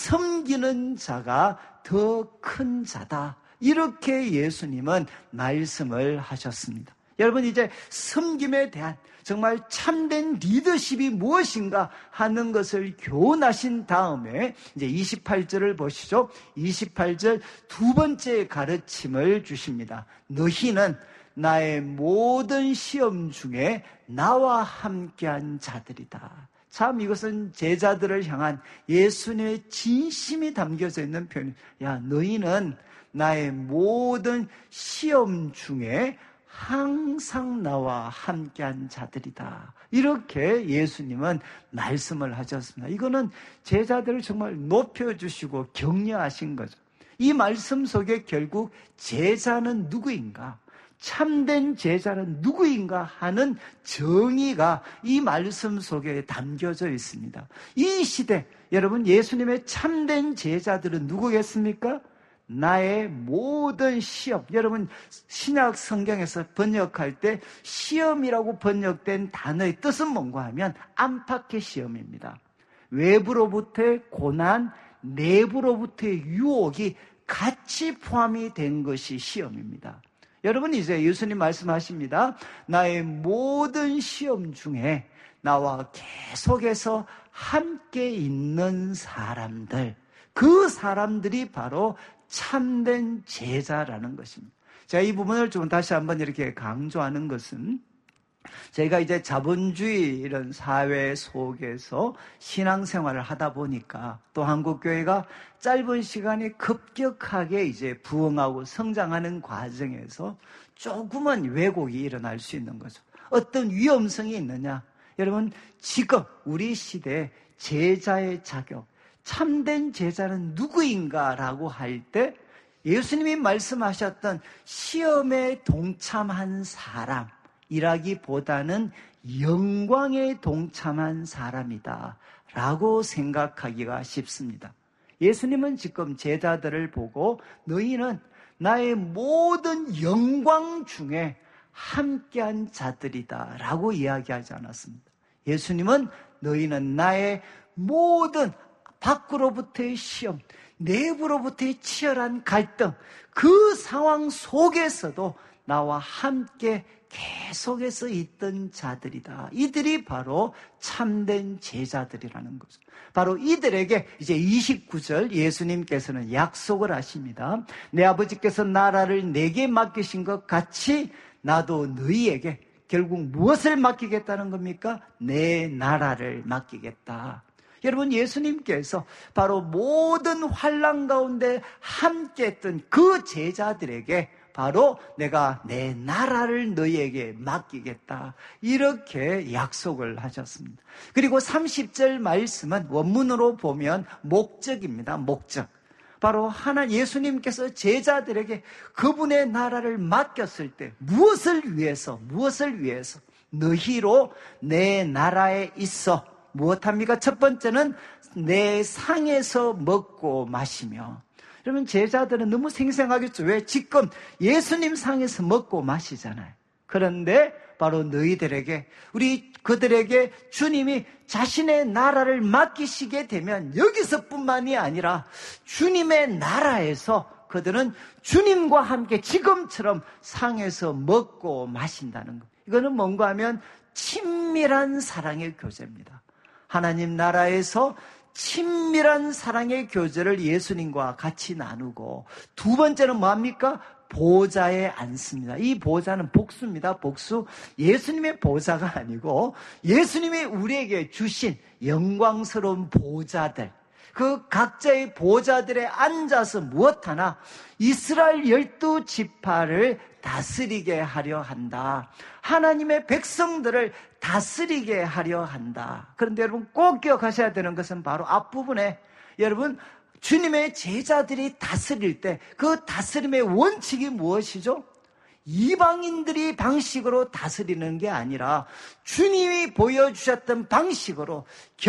섬기는 자가 더 큰 자다. 이렇게 예수님은 말씀을 하셨습니다. 여러분, 이제 섬김에 대한 정말 참된 리더십이 무엇인가 하는 것을 교훈하신 다음에 이제 28절을 보시죠. 28절 두 번째 가르침을 주십니다. 너희는 나의 모든 시험 중에 나와 함께한 자들이다. 참, 이것은 제자들을 향한 예수님의 진심이 담겨져 있는 표현이에요. 야, 너희는 나의 모든 시험 중에 항상 나와 함께한 자들이다. 이렇게 예수님은 말씀을 하셨습니다. 이거는 제자들을 정말 높여주시고 격려하신 거죠. 이 말씀 속에 결국 제자는 누구인가? 참된 제자는 누구인가 하는 정의가 이 말씀 속에 담겨져 있습니다. 이 시대, 여러분, 예수님의 참된 제자들은 누구겠습니까? 나의 모든 시험. 여러분, 신약 성경에서 번역할 때 시험이라고 번역된 단어의 뜻은 뭔가 하면 안팎의 시험입니다. 외부로부터의 고난, 내부로부터의 유혹이 같이 포함이 된 것이 시험입니다. 여러분, 이제 예수님 말씀하십니다. 나의 모든 시험 중에 나와 계속해서 함께 있는 사람들, 그 사람들이 바로 참된 제자라는 것입니다. 제가 이 부분을 좀 다시 한번 이렇게 강조하는 것은, 저희가 이제 자본주의 이런 사회 속에서 신앙생활을 하다 보니까 또 한국교회가 짧은 시간에 급격하게 이제 부흥하고 성장하는 과정에서 조금은 왜곡이 일어날 수 있는 거죠. 어떤 위험성이 있느냐? 여러분, 지금 우리 시대에 제자의 자격, 참된 제자는 누구인가라고 할 때 예수님이 말씀하셨던 시험에 동참한 사람이라기보다는 영광에 동참한 사람이다 라고 생각하기가 쉽습니다. 예수님은 지금 제자들을 보고 너희는 나의 모든 영광 중에 함께한 자들이다 라고 이야기하지 않았습니다. 예수님은 너희는 나의 모든 밖으로부터의 시험, 내부로부터의 치열한 갈등, 그 상황 속에서도 나와 함께 계속해서 있던 자들이다. 이들이 바로 참된 제자들이라는 거죠. 바로 이들에게 이제 29절 예수님께서는 약속을 하십니다. 내 아버지께서 나라를 내게 맡기신 것 같이 나도 너희에게 결국 무엇을 맡기겠다는 겁니까? 내 나라를 맡기겠다. 여러분, 예수님께서 바로 모든 환난 가운데 함께했던 그 제자들에게 바로 내가 내 나라를 너희에게 맡기겠다, 이렇게 약속을 하셨습니다. 그리고 30절 말씀은 원문으로 보면 목적입니다. 목적. 바로 예수님께서 제자들에게 그분의 나라를 맡겼을 때 무엇을 위해서 너희로 내 나라에 있어 무엇합니까? 첫 번째는 내 상에서 먹고 마시며. 그러면 제자들은 너무 생생하겠죠. 왜? 지금 예수님 상에서 먹고 마시잖아요. 그런데 바로 너희들에게, 그들에게 주님이 자신의 나라를 맡기시게 되면 여기서뿐만이 아니라 주님의 나라에서 그들은 주님과 함께 지금처럼 상에서 먹고 마신다는 것. 이거는 뭔가 하면 친밀한 사랑의 교제입니다. 하나님 나라에서 친밀한 사랑의 교제를 예수님과 같이 나누고, 두 번째는 뭐합니까? 보좌에 앉습니다. 이 보좌는 복수입니다. 복수. 예수님의 보좌가 아니고 예수님이 우리에게 주신 영광스러운 보좌들, 그 각자의 보좌들에 앉아서 무엇하나 이스라엘 12지파를 다스리게 하려 한다. 하나님의 백성들을 다스리게 하려 한다. 그런데 여러분 꼭 기억하셔야 되는 것은 바로 앞부분에, 여러분 주님의 제자들이 다스릴 때 그 다스림의 원칙이 무엇이죠? 이방인들이 방식으로 다스리는 게 아니라 주님이 보여주셨던 방식으로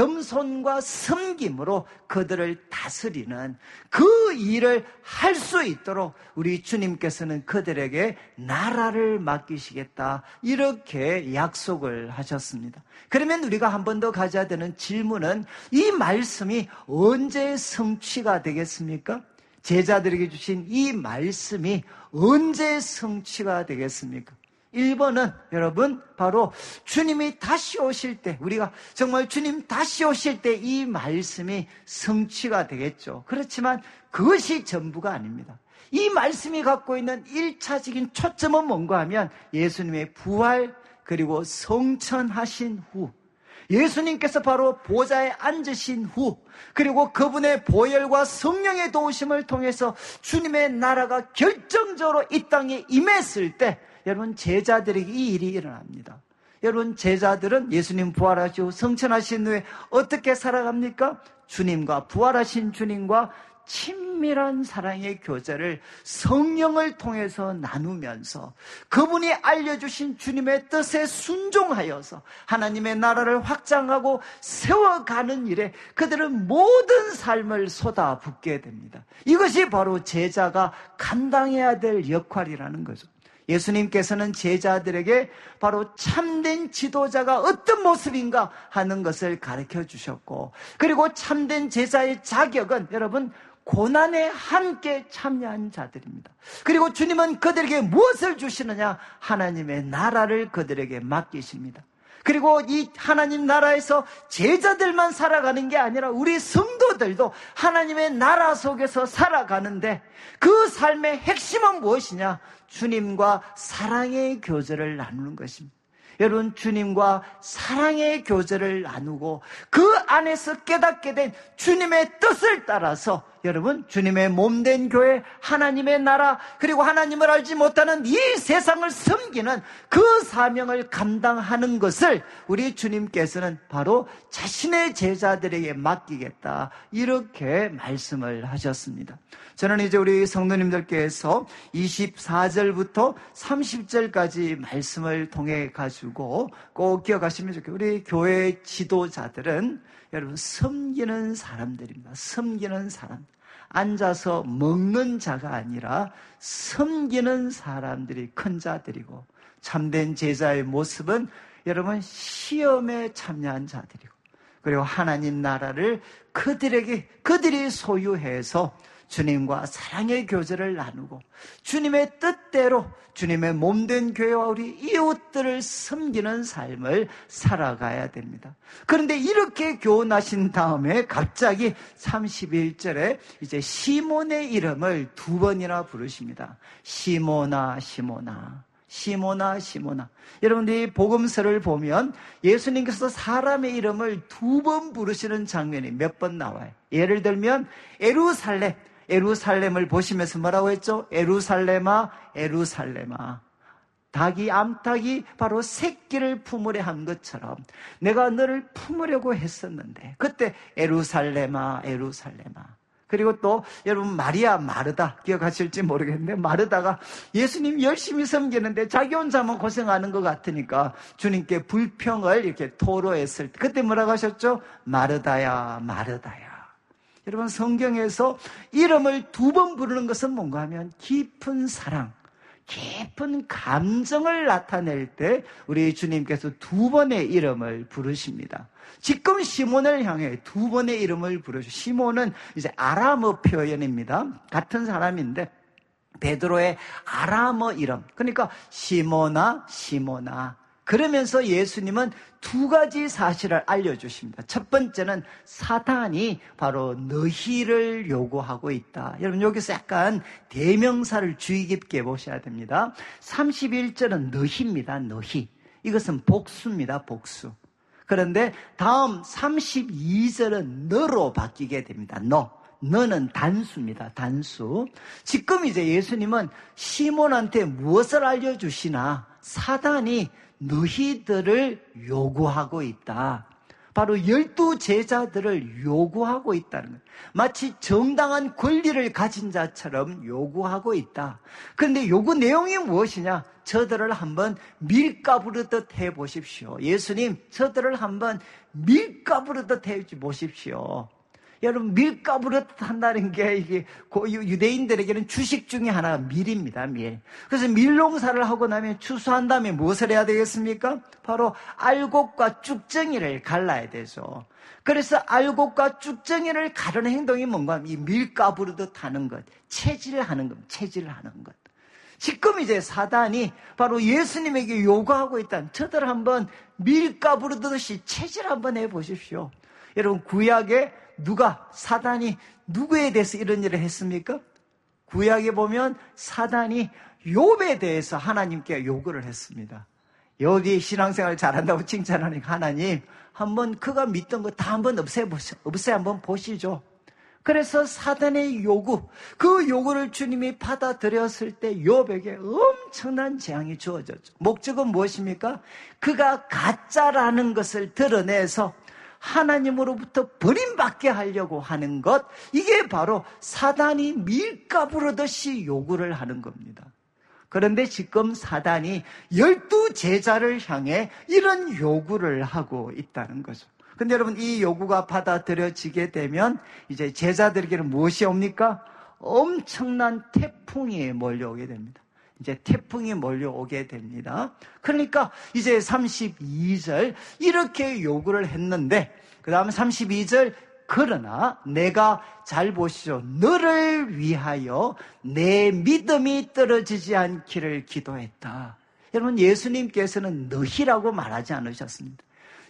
겸손과 섬김으로 그들을 다스리는 그 일을 할 수 있도록 우리 주님께서는 그들에게 나라를 맡기시겠다, 이렇게 약속을 하셨습니다. 그러면 우리가 한 번 더 가져야 되는 질문은, 이 말씀이 언제 성취가 되겠습니까? 제자들에게 주신 이 말씀이 언제 성취가 되겠습니까? 1번은 여러분 바로 주님이 다시 오실 때, 우리가 정말 주님 다시 오실 때 이 말씀이 성취가 되겠죠. 그렇지만 그것이 전부가 아닙니다. 이 말씀이 갖고 있는 1차적인 초점은 뭔가 하면 예수님의 부활, 그리고 성천하신 후, 예수님께서 바로 보좌에 앉으신 후, 그리고 그분의 보혈과 성령의 도우심을 통해서 주님의 나라가 결정적으로 이 땅에 임했을 때, 여러분 제자들에게 이 일이 일어납니다. 여러분 제자들은 예수님 부활하시고 성천하신 후에 어떻게 살아갑니까? 주님과, 부활하신 주님과 친밀한 사랑의 교제를 성령을 통해서 나누면서 그분이 알려주신 주님의 뜻에 순종하여서 하나님의 나라를 확장하고 세워가는 일에 그들은 모든 삶을 쏟아붓게 됩니다. 이것이 바로 제자가 감당해야 될 역할이라는 거죠. 예수님께서는 제자들에게 바로 참된 지도자가 어떤 모습인가 하는 것을 가르쳐 주셨고, 그리고 참된 제자의 자격은 여러분 고난에 함께 참여한 자들입니다. 그리고 주님은 그들에게 무엇을 주시느냐? 하나님의 나라를 그들에게 맡기십니다. 그리고 이 하나님 나라에서 제자들만 살아가는 게 아니라 우리 성도들도 하나님의 나라 속에서 살아가는데, 그 삶의 핵심은 무엇이냐? 주님과 사랑의 교제를 나누는 것입니다. 여러분 주님과 사랑의 교제를 나누고 그 안에서 깨닫게 된 주님의 뜻을 따라서 여러분 주님의 몸된 교회, 하나님의 나라, 그리고 하나님을 알지 못하는 이 세상을 섬기는 그 사명을 감당하는 것을 우리 주님께서는 바로 자신의 제자들에게 맡기겠다, 이렇게 말씀을 하셨습니다. 저는 이제 우리 성도님들께서 24절부터 30절까지 말씀을 통해 가지고 꼭 기억하시면 좋겠어요. 우리 교회 지도자들은 여러분 섬기는 사람들입니다. 섬기는 사람. 앉아서 먹는 자가 아니라 섬기는 사람들이 큰 자들이고, 참된 제자의 모습은 여러분 시험에 참여한 자들이고, 그리고 하나님 나라를 그들이 소유해서 주님과 사랑의 교제를 나누고 주님의 뜻대로 주님의 몸된 교회와 우리 이웃들을 섬기는 삶을 살아가야 됩니다. 그런데 이렇게 교훈하신 다음에 갑자기 31절에 이제 시몬의 이름을 2번이나 부르십니다. 시몬아, 시몬아. 시몬아, 시몬아. 여러분들이 복음서를 보면 예수님께서 사람의 이름을 2번 부르시는 장면이 몇 번 나와요. 예를 들면 에루살렘을 보시면서 뭐라고 했죠? 에루살렘아, 에루살렘아. 암탉이 바로 새끼를 품으려 한 것처럼 내가 너를 품으려고 했었는데, 그때 에루살렘아, 에루살렘아. 그리고 또 여러분 마리아 마르다 기억하실지 모르겠는데, 마르다가 예수님 열심히 섬기는데 자기 혼자만 고생하는 것 같으니까 주님께 불평을 이렇게 토로했을 때 그때 뭐라고 하셨죠? 마르다야, 마르다야. 여러분 성경에서 이름을 2번 부르는 것은 뭔가 하면 깊은 사랑, 깊은 감정을 나타낼 때 우리 주님께서 2번의 이름을 부르십니다. 지금 시몬을 향해 2번의 이름을 부르시고, 시몬은 이제 아람어 표현입니다. 같은 사람인데 베드로의 아람어 이름, 그러니까 시몬아, 시몬아. 그러면서 예수님은 2가지 사실을 알려주십니다. 첫 번째는 사단이 바로 너희를 요구하고 있다. 여러분 여기서 약간 대명사를 주의 깊게 보셔야 됩니다. 31절은 너희입니다. 너희. 이것은 복수입니다. 복수. 그런데 다음 32절은 너로 바뀌게 됩니다. 너는 단수입니다. 단수. 지금 이제 예수님은 시몬한테 무엇을 알려주시나? 사단이 너희들을 요구하고 있다. 바로 12 제자들을 요구하고 있다는 거예요. 마치 정당한 권리를 가진 자처럼 요구하고 있다. 그런데 요구 내용이 무엇이냐? 저들을 한번 밀가부르듯 해보십시오. 예수님, 저들을 한번 밀가부르듯 해보십시오. 여러분, 밀가부르듯 한다는 게 이게 유대인들에게는 주식 중에 하나가 밀입니다. 밀. 그래서 밀농사를 하고 나면 추수한 다음에 무엇을 해야 되겠습니까? 바로 알곡과 쭉정이를 갈라야 되죠. 그래서 알곡과 쭉정이를 가르는 행동이 뭔가? 이 밀가부르듯 하는 것, 체질하는 것, 체질하는 것. 지금 이제 사단이 바로 예수님에게 요구하고 있다는, 저들을 한번 밀가부르듯이 체질 한번 해보십시오. 여러분, 구약에 사단이 누구에 대해서 이런 일을 했습니까? 구약에 보면 사단이 욥에 대해서 하나님께 요구를 했습니다. 욥이 신앙생활 잘한다고 칭찬하니까 하나님, 한번 그가 믿던 거 다 한번 없애 한번 보시죠. 그래서 사단의 요구, 그 요구를 주님이 받아들였을 때 욥에게 엄청난 재앙이 주어졌죠. 목적은 무엇입니까? 그가 가짜라는 것을 드러내서 하나님으로부터 버림받게 하려고 하는 것, 이게 바로 사단이 밀가부르듯이 요구를 하는 겁니다. 그런데 지금 사단이 12 제자를 향해 이런 요구를 하고 있다는 거죠. 근데 여러분, 이 요구가 받아들여지게 되면 이제 제자들에게는 무엇이 옵니까? 엄청난 태풍이 몰려오게 됩니다. 이제 태풍이 몰려오게 됩니다. 그러니까 이제 32절 이렇게 요구를 했는데, 그 다음 32절, 그러나 내가, 잘 보시죠, 너를 위하여 내 믿음이 떨어지지 않기를 기도했다. 여러분, 예수님께서는 너희라고 말하지 않으셨습니다.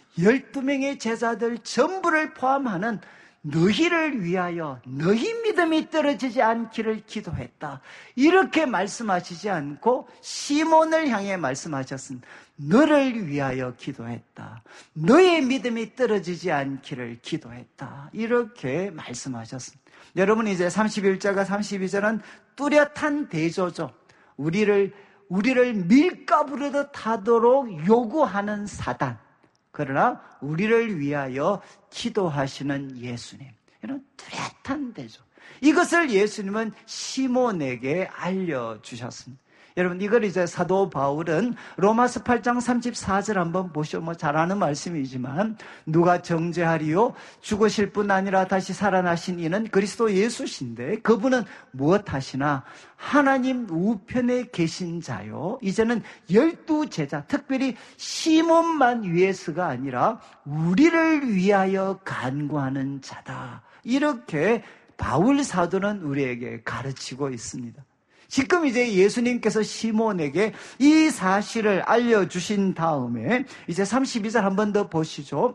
12명의 제자들 전부를 포함하는 너희를 위하여 너희 믿음이 떨어지지 않기를 기도했다. 이렇게 말씀하시지 않고 시몬을 향해 말씀하셨습니다. 너를 위하여 기도했다. 너의 믿음이 떨어지지 않기를 기도했다. 이렇게 말씀하셨습니다. 여러분, 이제 31절과 32절은 뚜렷한 대조죠. 우리를 밀가부르듯 하도록 요구하는 사단, 그러나 우리를 위하여 기도하시는 예수님, 이런 뚜렷한 대조. 이것을 예수님은 시몬에게 알려주셨습니다. 여러분, 이걸 이제 사도 바울은 로마서 8장 34절 한번 보시면 잘 아는 말씀이지만, 누가 정죄하리요? 죽으실 뿐 아니라 다시 살아나신 이는 그리스도 예수신데, 그분은 무엇 하시나? 하나님 우편에 계신 자요. 이제는 12제자, 특별히 시몬만 위해서가 아니라 우리를 위하여 간구하는 자다. 이렇게 바울 사도는 우리에게 가르치고 있습니다. 지금 이제 예수님께서 시몬에게 이 사실을 알려주신 다음에 이제 32절 한 번 더 보시죠.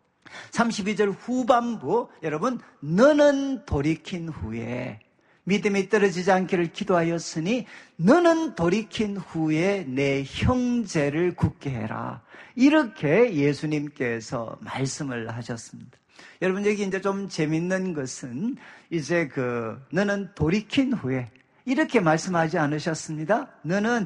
32절 후반부, 여러분, 너는 돌이킨 후에 믿음이 떨어지지 않기를 기도하였으니 너는 돌이킨 후에 내 형제를 굳게 해라. 이렇게 예수님께서 말씀을 하셨습니다. 여러분, 여기 이제 좀 재밌는 것은 이제 너는 돌이킨 후에 이렇게 말씀하지 않으셨습니다. 너는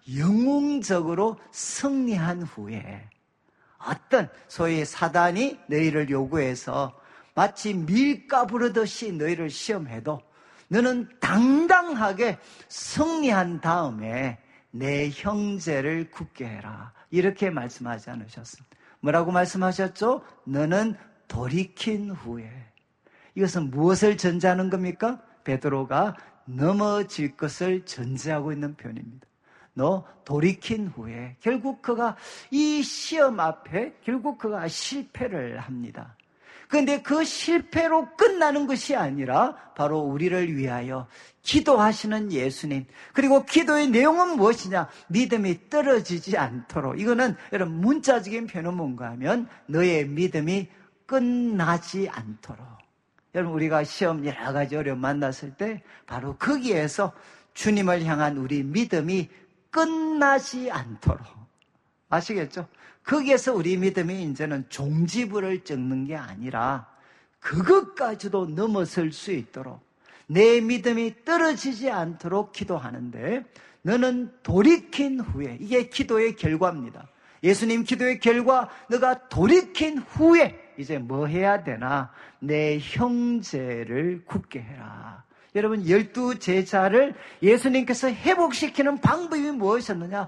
영웅적으로 승리한 후에 어떤 소위 사단이 너희를 요구해서 마치 밀가 부르듯이 너희를 시험해도 너는 당당하게 승리한 다음에 내 형제를 굳게 해라. 이렇게 말씀하지 않으셨습니다. 뭐라고 말씀하셨죠? 너는 돌이킨 후에. 이것은 무엇을 전제하는 겁니까? 베드로가 넘어질 것을 전제하고 있는 표현입니다. 너 돌이킨 후에 결국 그가 이 시험 앞에 결국 그가 실패를 합니다. 그런데 그 실패로 끝나는 것이 아니라 바로 우리를 위하여 기도하시는 예수님, 그리고 기도의 내용은 무엇이냐? 믿음이 떨어지지 않도록. 이거는 여러분 문자적인 표현은 뭔가 하면 너의 믿음이 끝나지 않도록. 여러분, 우리가 시험 여러 가지 어려움 만났을 때 바로 거기에서 주님을 향한 우리 믿음이 끝나지 않도록. 아시겠죠? 거기에서 우리 믿음이 이제는 종지부를 찍는 게 아니라 그것까지도 넘어설 수 있도록 내 믿음이 떨어지지 않도록 기도하는데, 너는 돌이킨 후에, 이게 기도의 결과입니다. 예수님 기도의 결과, 너가 돌이킨 후에 이제 뭐 해야 되나? 내 형제를 굳게 해라. 여러분, 12제자를 예수님께서 회복시키는 방법이 무엇이었느냐?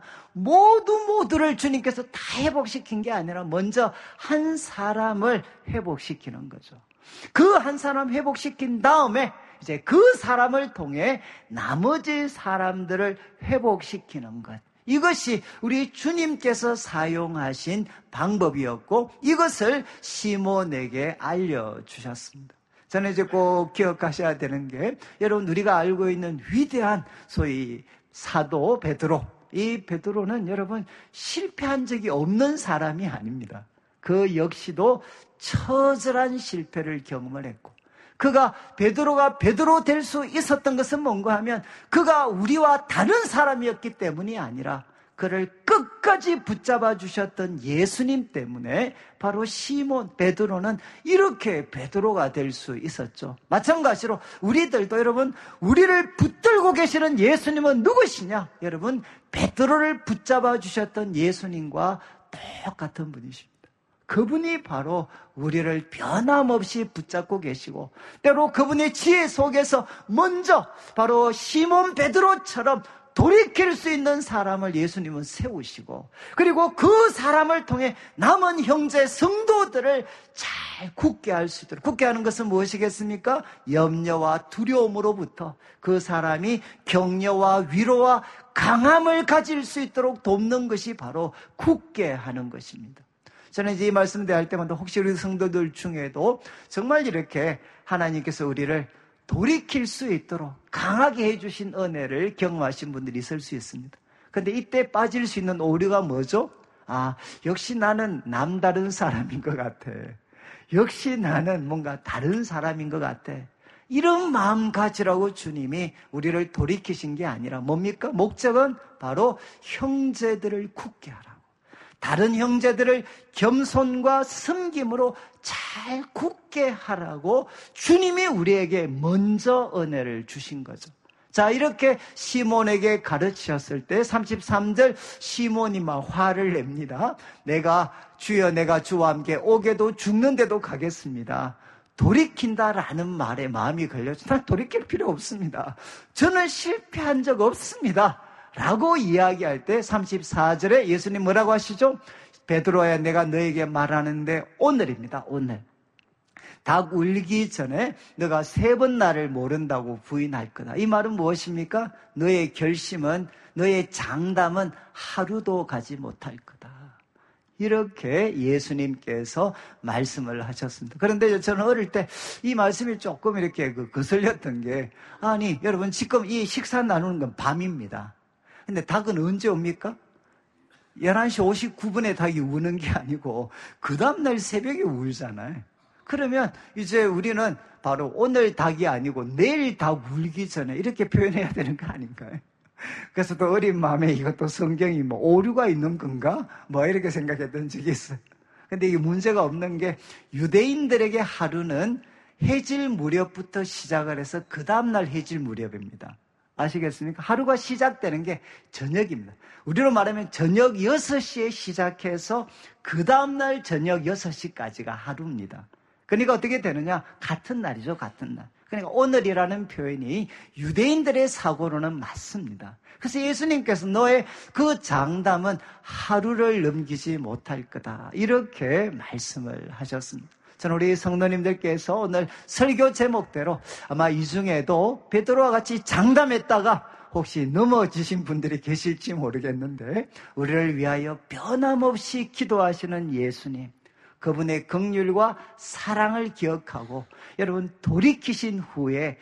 모두를 주님께서 다 회복시킨 게 아니라 먼저 한 사람을 회복시키는 거죠. 그 한 사람 회복시킨 다음에 이제 그 사람을 통해 나머지 사람들을 회복시키는 것. 이것이 우리 주님께서 사용하신 방법이었고, 이것을 시몬에게 알려주셨습니다. 저는 이제 꼭 기억하셔야 되는 게, 여러분, 우리가 알고 있는 위대한 소위 사도 베드로, 이 베드로는 여러분 실패한 적이 없는 사람이 아닙니다. 그 역시도 처절한 실패를 경험을 했고, 베드로가 베드로 될 수 있었던 것은 뭔가 하면 그가 우리와 다른 사람이었기 때문이 아니라 그를 끝까지 붙잡아 주셨던 예수님 때문에 바로 시몬 베드로는 이렇게 베드로가 될 수 있었죠. 마찬가지로 우리들도 여러분, 우리를 붙들고 계시는 예수님은 누구시냐? 여러분, 베드로를 붙잡아 주셨던 예수님과 똑같은 분이십니다. 그분이 바로 우리를 변함없이 붙잡고 계시고, 때로 그분의 지혜 속에서 먼저 바로 시몬 베드로처럼 돌이킬 수 있는 사람을 예수님은 세우시고, 그리고 그 사람을 통해 남은 형제 성도들을 잘 굳게 할 수 있도록. 굳게 하는 것은 무엇이겠습니까? 염려와 두려움으로부터 그 사람이 격려와 위로와 강함을 가질 수 있도록 돕는 것이 바로 굳게 하는 것입니다. 저는 이제 이 말씀 대할 때마다 혹시 우리 성도들 중에도 정말 이렇게 하나님께서 우리를 돌이킬 수 있도록 강하게 해주신 은혜를 경험하신 분들이 있을 수 있습니다. 그런데 이때 빠질 수 있는 오류가 뭐죠? 역시 나는 남다른 사람인 것 같아. 역시 나는 뭔가 다른 사람인 것 같아. 이런 마음 가지라고 주님이 우리를 돌이키신 게 아니라 뭡니까? 목적은 바로 형제들을 굳게 하라. 다른 형제들을 겸손과 섬김으로 잘 굳게 하라고 주님이 우리에게 먼저 은혜를 주신 거죠. 자, 이렇게 시몬에게 가르치셨을 때 33절 시몬이 막 화를 냅니다. 주여 내가 주와 함께 오게도 죽는데도 가겠습니다. 돌이킨다라는 말에 마음이 걸려서 난 돌이킬 필요 없습니다. 저는 실패한 적 없습니다. 라고 이야기할 때 34절에 예수님 뭐라고 하시죠? 베드로야, 내가 너에게 말하는데 오늘입니다. 오늘. 닭 울기 전에 너가 3번 나를 모른다고 부인할 거다. 이 말은 무엇입니까? 너의 결심은, 너의 장담은 하루도 가지 못할 거다. 이렇게 예수님께서 말씀을 하셨습니다. 그런데 저는 어릴 때 이 말씀이 조금 이렇게 거슬렸던 게, 아니 여러분, 지금 이 식사 나누는 건 밤입니다. 근데 닭은 언제 옵니까? 11시 59분에 닭이 우는 게 아니고 그 다음날 새벽에 울잖아요. 그러면 이제 우리는 바로 오늘 닭이 아니고 내일 닭 울기 전에 이렇게 표현해야 되는 거 아닌가요? 그래서 또 어린 마음에 이것도 성경이 뭐 오류가 있는 건가? 뭐 이렇게 생각했던 적이 있어요. 근데 이게 문제가 없는 게, 유대인들에게 하루는 해질 무렵부터 시작을 해서 그 다음날 해질 무렵입니다. 아시겠습니까? 하루가 시작되는 게 저녁입니다. 우리로 말하면 저녁 6시에 시작해서 그 다음날 저녁 6시까지가 하루입니다. 그러니까 어떻게 되느냐? 같은 날이죠, 같은 날. 그러니까 오늘이라는 표현이 유대인들의 사고로는 맞습니다. 그래서 예수님께서 너의 그 장담은 하루를 넘기지 못할 거다, 이렇게 말씀을 하셨습니다. 저는 우리 성도님들께서 오늘 설교 제목대로 아마 이 중에도 베드로와 같이 장담했다가 혹시 넘어지신 분들이 계실지 모르겠는데, 우리를 위하여 변함없이 기도하시는 예수님, 그분의 긍휼과 사랑을 기억하고 여러분 돌이키신 후에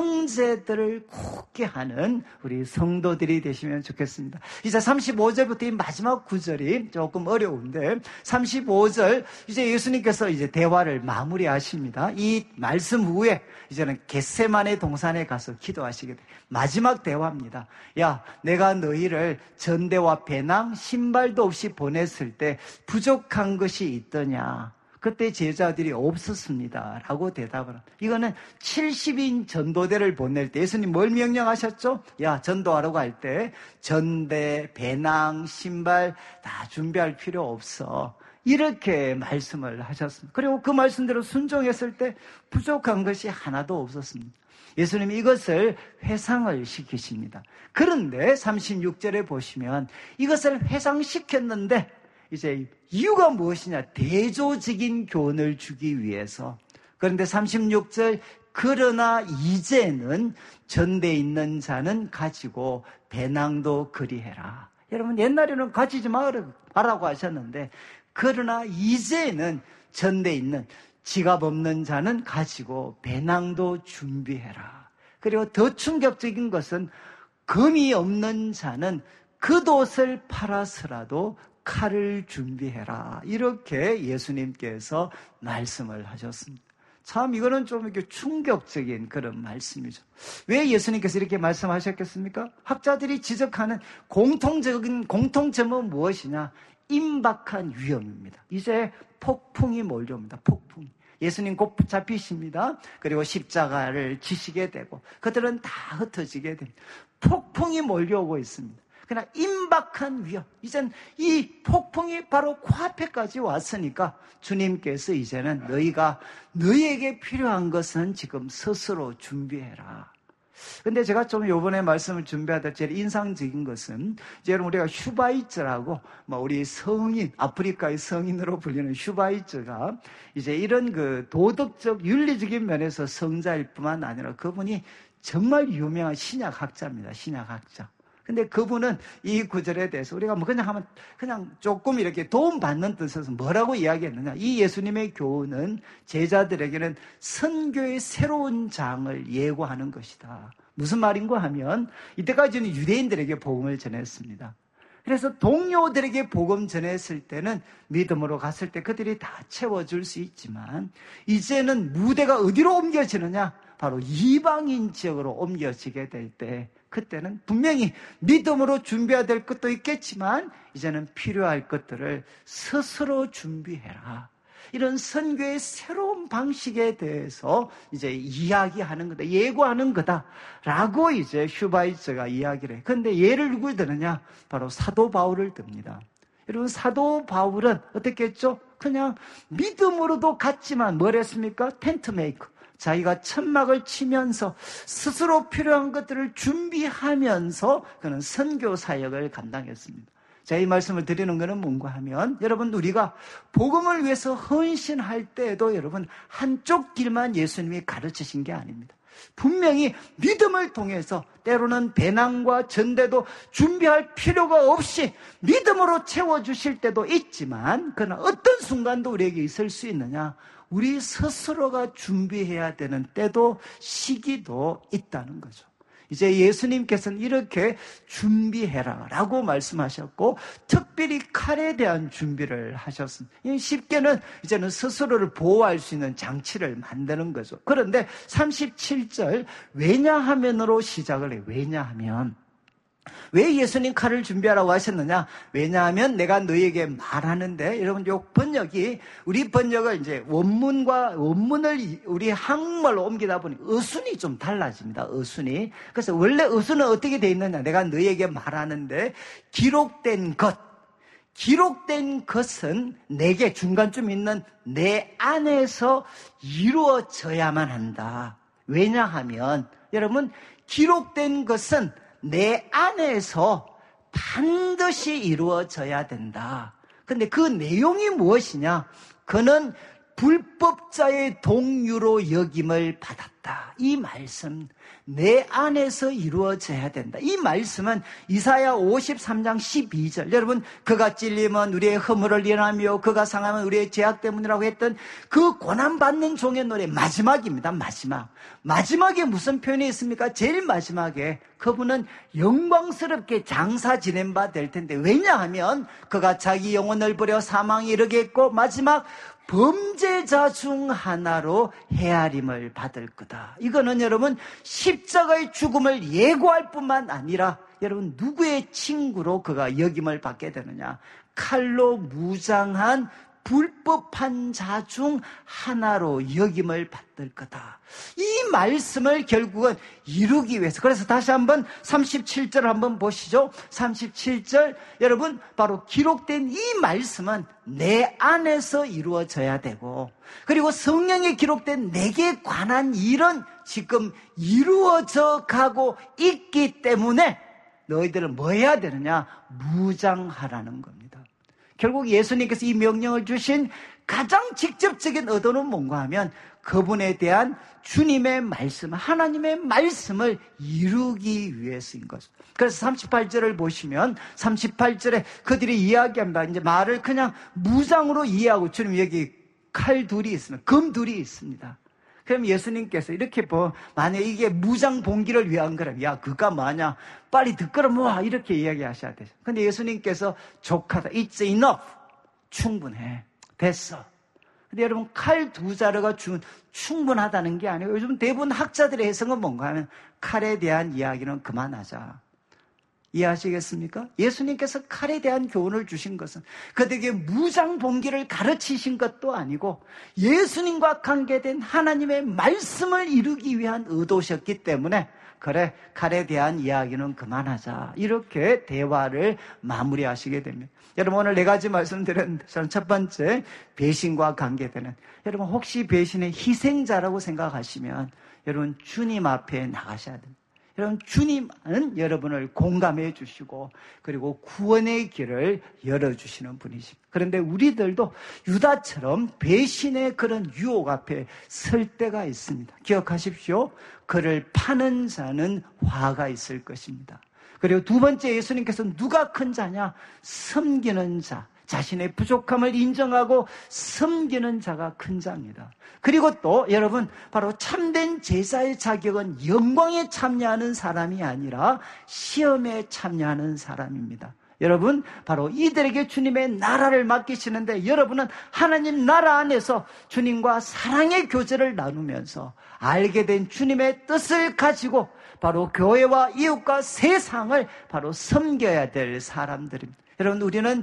형제들을 굳게 하는 우리 성도들이 되시면 좋겠습니다. 이제 35절부터 이 마지막 구절이 조금 어려운데, 35절 이제 예수님께서 이제 대화를 마무리하십니다. 이 말씀 후에 이제는 겟세마네 동산에 가서 기도하시게 돼요. 마지막 대화입니다. 야, 내가 너희를 전대와 배낭, 신발도 없이 보냈을 때 부족한 것이 있더냐? 그때 제자들이 없었습니다 라고 대답을 합니다. 이거는 70인 전도대를 보낼 때 예수님 뭘 명령하셨죠? 야, 전도하라고 할 때 전대, 배낭, 신발 다 준비할 필요 없어, 이렇게 말씀을 하셨습니다. 그리고 그 말씀대로 순종했을 때 부족한 것이 하나도 없었습니다. 예수님이 이것을 회상을 시키십니다. 그런데 36절에 보시면 이것을 회상시켰는데 이제 이유가 무엇이냐? 대조적인 교훈을 주기 위해서. 그런데 36절, 그러나 이제는 전대에 있는 자는 가지고 배낭도 그리해라. 여러분, 옛날에는 가지지 말라고 하셨는데, 그러나 이제는 전대에 있는, 지갑 없는 자는 가지고 배낭도 준비해라. 그리고 더 충격적인 것은, 금이 없는 자는 겉옷을 팔아서라도 칼을 준비해라, 이렇게 예수님께서 말씀을 하셨습니다. 참 이거는 좀 이렇게 충격적인 그런 말씀이죠. 왜 예수님께서 이렇게 말씀하셨겠습니까? 학자들이 지적하는 공통점은 무엇이냐? 임박한 위험입니다. 이제 폭풍이 몰려옵니다. 폭풍. 예수님 곧 잡히십니다. 그리고 십자가를 지시게 되고 그들은 다 흩어지게 됩니다. 폭풍이 몰려오고 있습니다. 그러나 임박한 위험, 이젠 이 폭풍이 바로 코앞에까지 왔으니까 주님께서 이제는 너희에게 필요한 것은 지금 스스로 준비해라. 근데 제가 좀 요번에 말씀을 준비하다 제일 인상적인 것은, 이제 여러분 우리가 슈바이처라고 우리 성인, 아프리카의 성인으로 불리는 슈바이처가 이제 이런 그 도덕적 윤리적인 면에서 성자일 뿐만 아니라 그분이 정말 유명한 신약학자입니다. 신약학자. 근데 그분은 이 구절에 대해서 우리가 그냥 조금 이렇게 도움받는 뜻에서 뭐라고 이야기했느냐? 이 예수님의 교훈은 제자들에게는 선교의 새로운 장을 예고하는 것이다. 무슨 말인가 하면, 이때까지는 유대인들에게 복음을 전했습니다. 그래서 동료들에게 복음 전했을 때는 믿음으로 갔을 때 그들이 다 채워줄 수 있지만, 이제는 무대가 어디로 옮겨지느냐? 바로 이방인 지역으로 옮겨지게 될 때, 그때는 분명히 믿음으로 준비해야 될 것도 있겠지만 이제는 필요할 것들을 스스로 준비해라. 이런 선교의 새로운 방식에 대해서 이제 이야기하는 거다, 예고하는 거다라고 이제 슈바이처가 이야기를 해요. 그런데 예를 누굴 드느냐? 바로 사도 바울을 듭니다. 여러분, 사도 바울은 어떻게 했죠? 그냥 믿음으로도 갔지만 뭘 했습니까? 텐트 메이커, 자기가 천막을 치면서 스스로 필요한 것들을 준비하면서 그는 선교 사역을 감당했습니다. 자, 이 말씀을 드리는 것은 뭔가 하면, 여러분, 우리가 복음을 위해서 헌신할 때에도 여러분, 한쪽 길만 예수님이 가르치신 게 아닙니다. 분명히 믿음을 통해서 때로는 배낭과 전대도 준비할 필요가 없이 믿음으로 채워주실 때도 있지만, 그러나 어떤 순간도 우리에게 있을 수 있느냐? 우리 스스로가 준비해야 되는 때도 시기도 있다는 거죠. 이제 예수님께서는 이렇게 준비해라 라고 말씀하셨고, 특별히 칼에 대한 준비를 하셨습니다. 쉽게는 이제는 스스로를 보호할 수 있는 장치를 만드는 거죠. 그런데 37절 왜냐하면으로 시작을 해요. 왜냐하면. 왜 예수님 칼을 준비하라고 하셨느냐? 왜냐하면 내가 너희에게 말하는데, 여러분, 요 번역이, 우리 번역을 이제 원문을 우리 한국말로 옮기다 보니 어순이 좀 달라집니다. 어순이. 그래서 원래 어순은 어떻게 돼 있느냐? 내가 너희에게 말하는데, 기록된 것은 내게 중간쯤 있는 내 안에서 이루어져야만 한다. 왜냐하면, 여러분, 기록된 것은 내 안에서 반드시 이루어져야 된다. 근데 그 내용이 무엇이냐? 그는 불법자의 동류로 여김을 받았다. 이 말씀, 내 안에서 이루어져야 된다. 이 말씀은 이사야 53장 12절. 여러분, 그가 찔림은 우리의 허물을 인하며 그가 상함은 우리의 죄악 때문이라고 했던 그 고난받는 종의 노래 마지막입니다. 마지막에 무슨 표현이 있습니까? 제일 마지막에 그분은 영광스럽게 장사 지낸 바 될 텐데, 왜냐하면 그가 자기 영혼을 버려 사망에 이르겠고 마지막 범죄자 중 하나로 헤아림을 받을 거다. 이거는 여러분 십자가의 죽음을 예고할 뿐만 아니라, 여러분 누구의 친구로 그가 여김을 받게 되느냐? 칼로 무장한 불법한 자 중 하나로 여김을 받을 거다. 이 말씀을 결국은 이루기 위해서, 그래서 다시 한번 37절 한번 보시죠. 37절, 여러분, 바로 기록된 이 말씀은 내 안에서 이루어져야 되고, 그리고 성령에 기록된 내게 관한 일은 지금 이루어져 가고 있기 때문에 너희들은 뭐 해야 되느냐? 무장하라는 겁니다. 결국 예수님께서 이 명령을 주신 가장 직접적인 의도는 뭔가 하면, 그분에 대한 주님의 말씀, 하나님의 말씀을 이루기 위해서인 거죠. 그래서 38절을 보시면 38절에 그들이 이야기합니다. 이제 말을 그냥 무장으로 이해하고, 주님 여기 칼 둘이 있습니다. 금 둘이 있습니다. 그럼 예수님께서 이렇게 만약에 이게 무장 봉기를 위한 거라면, 야, 그가 뭐냐? 빨리 듣거라 모아. 이렇게 이야기하셔야 되죠. 근데 예수님께서 족하다. It's enough. 충분해. 됐어. 근데 여러분, 칼 두 자루가 충분하다는 게 아니고, 요즘 대부분 학자들의 해석은 뭔가 하면, 칼에 대한 이야기는 그만하자. 이해하시겠습니까? 예수님께서 칼에 대한 교훈을 주신 것은 그들에게 무장봉기를 가르치신 것도 아니고, 예수님과 관계된 하나님의 말씀을 이루기 위한 의도셨기 때문에, 그래, 칼에 대한 이야기는 그만하자. 이렇게 대화를 마무리하시게 됩니다. 여러분, 오늘 4가지 말씀드렸는데, 저는 첫 번째, 배신과 관계되는, 여러분 혹시 배신의 희생자라고 생각하시면 여러분 주님 앞에 나가셔야 됩니다. 여러분, 주님은 여러분을 공감해 주시고, 그리고 구원의 길을 열어주시는 분이십니다. 그런데 우리들도 유다처럼 배신의 그런 유혹 앞에 설 때가 있습니다. 기억하십시오. 그를 파는 자는 화가 있을 것입니다. 그리고 두 번째, 예수님께서는 누가 큰 자냐? 섬기는 자. 자신의 부족함을 인정하고 섬기는 자가 큰 자입니다. 그리고 또 여러분, 바로 참된 제자의 자격은 영광에 참여하는 사람이 아니라 시험에 참여하는 사람입니다. 여러분, 바로 이들에게 주님의 나라를 맡기시는데, 여러분은 하나님 나라 안에서 주님과 사랑의 교제를 나누면서 알게 된 주님의 뜻을 가지고 바로 교회와 이웃과 세상을 바로 섬겨야 될 사람들입니다. 여러분, 우리는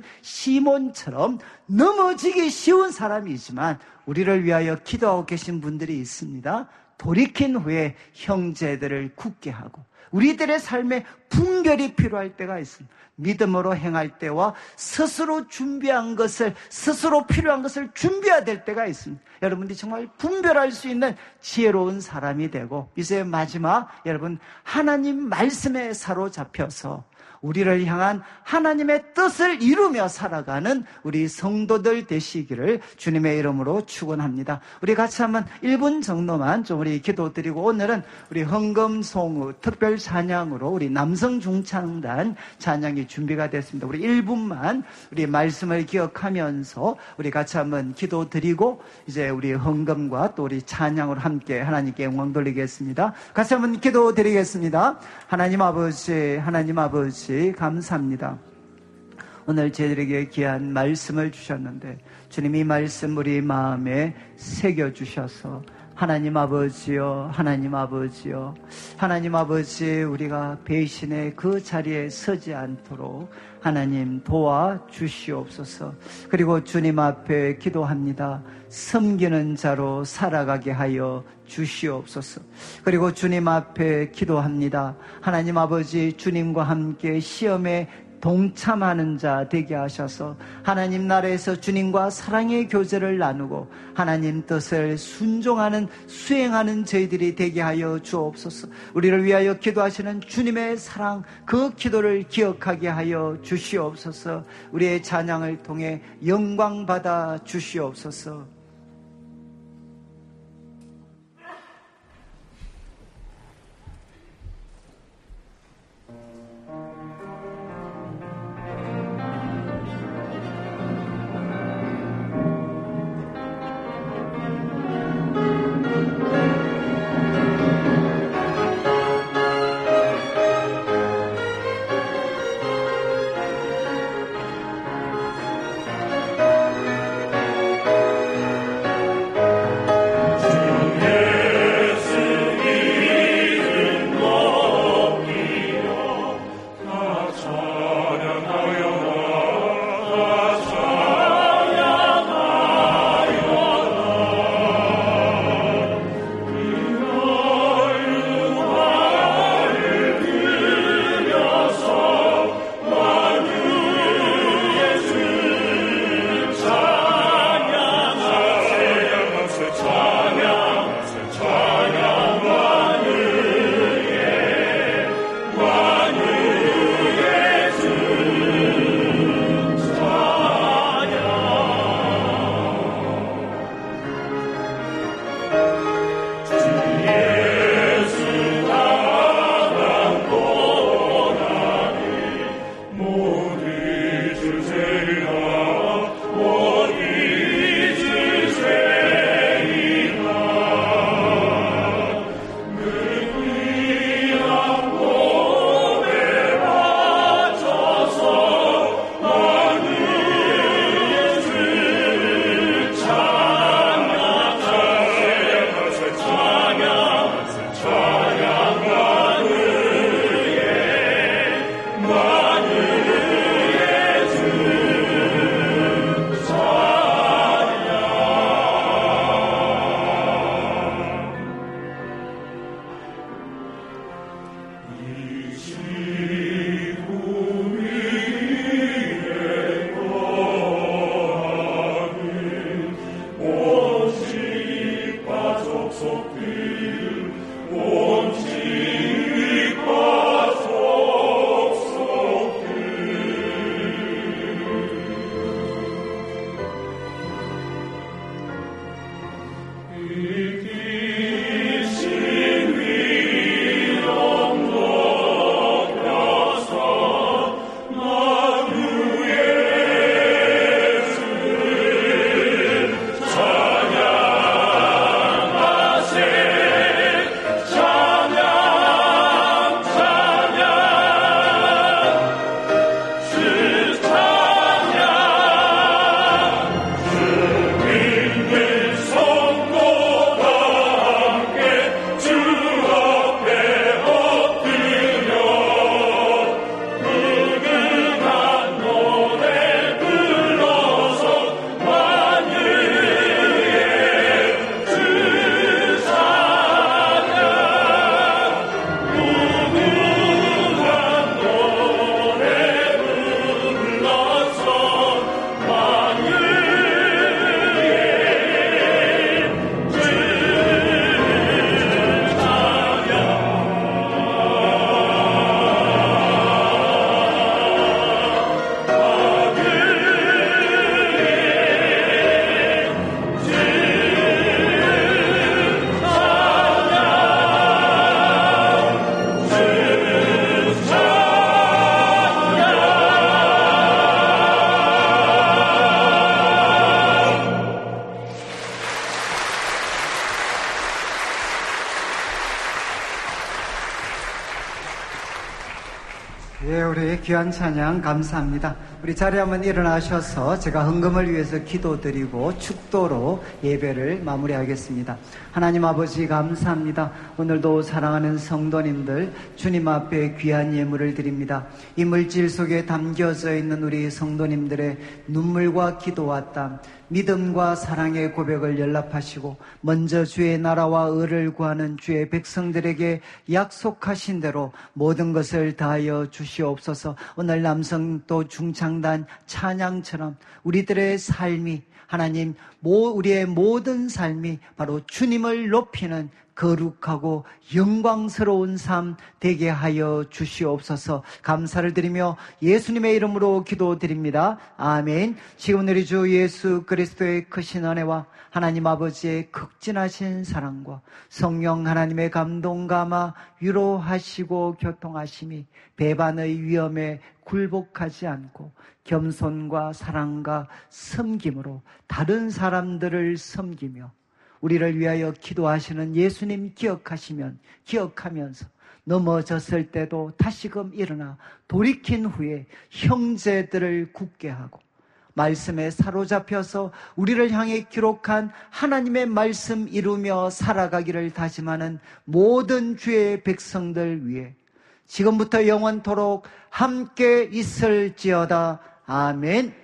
시몬처럼 넘어지기 쉬운 사람이지만 우리를 위하여 기도하고 계신 분들이 있습니다. 돌이킨 후에 형제들을 굳게 하고 우리들의 삶에 분별이 필요할 때가 있습니다. 믿음으로 행할 때와 스스로 준비한 것을, 스스로 필요한 것을 준비해야 될 때가 있습니다. 여러분들이 정말 분별할 수 있는 지혜로운 사람이 되고, 이제 마지막, 여러분, 하나님 말씀에 사로잡혀서 우리를 향한 하나님의 뜻을 이루며 살아가는 우리 성도들 되시기를 주님의 이름으로 축원합니다. 우리 같이 한번 1분 정도만 좀 우리 기도드리고, 오늘은 우리 헌금송우 특별 찬양으로 우리 남성 중창단 찬양이 준비가 됐습니다. 우리 1분만 우리 말씀을 기억하면서 우리 같이 한번 기도드리고 이제 우리 헌금과 또 우리 찬양으로 함께 하나님께 영광 돌리겠습니다. 같이 한번 기도드리겠습니다. 하나님 아버지 감사합니다. 오늘 저희들에게 귀한 말씀을 주셨는데 주님이 말씀 우리 마음에 새겨주셔서 하나님 아버지요, 하나님 아버지요, 하나님 아버지, 우리가 배신의 그 자리에 서지 않도록 하나님 도와주시옵소서. 그리고 주님 앞에 기도합니다. 섬기는 자로 살아가게 하여 주시옵소서. 그리고 주님 앞에 기도합니다. 하나님 아버지, 주님과 함께 시험에 동참하는 자 되게 하셔서 하나님 나라에서 주님과 사랑의 교제를 나누고 하나님 뜻을 순종하는, 수행하는 저희들이 되게 하여 주옵소서. 우리를 위하여 기도하시는 주님의 사랑, 그 기도를 기억하게 하여 주시옵소서. 우리의 찬양을 통해 영광 받아 주시옵소서. 예, 우리 귀한 찬양 감사합니다. 우리 자리에 한번 일어나셔서 제가 헌금을 위해서 기도드리고 축도로 예배를 마무리하겠습니다. 하나님 아버지 감사합니다. 오늘도 사랑하는 성도님들 주님 앞에 귀한 예물을 드립니다. 이 물질 속에 담겨져 있는 우리 성도님들의 눈물과 기도와 땀, 믿음과 사랑의 고백을 연락하시고 먼저 주의 나라와 의를 구하는 주의 백성들에게 약속하신 대로 모든 것을 다하여 주시옵소서. 오늘 남성도 중창단 찬양처럼 우리들의 삶이 하나님 우리의 모든 삶이 바로 주님을 높이는 거룩하고 영광스러운 삶 되게 하여 주시옵소서. 감사를 드리며 예수님의 이름으로 기도드립니다. 아멘. 지금 우리 주 예수 그리스도의 크신 은혜와 하나님 아버지의 극진하신 사랑과 성령 하나님의 감동 감화 위로하시고 교통하심이 배반의 위험에 굴복하지 않고 겸손과 사랑과 섬김으로 다른 사람들을 섬기며 우리를 위하여 기도하시는 예수님 기억하면서 넘어졌을 때도 다시금 일어나 돌이킨 후에 형제들을 굳게 하고 말씀에 사로잡혀서 우리를 향해 기록한 하나님의 말씀 이루며 살아가기를 다짐하는 모든 주의 백성들 위해 지금부터 영원토록 함께 있을지어다. 아멘.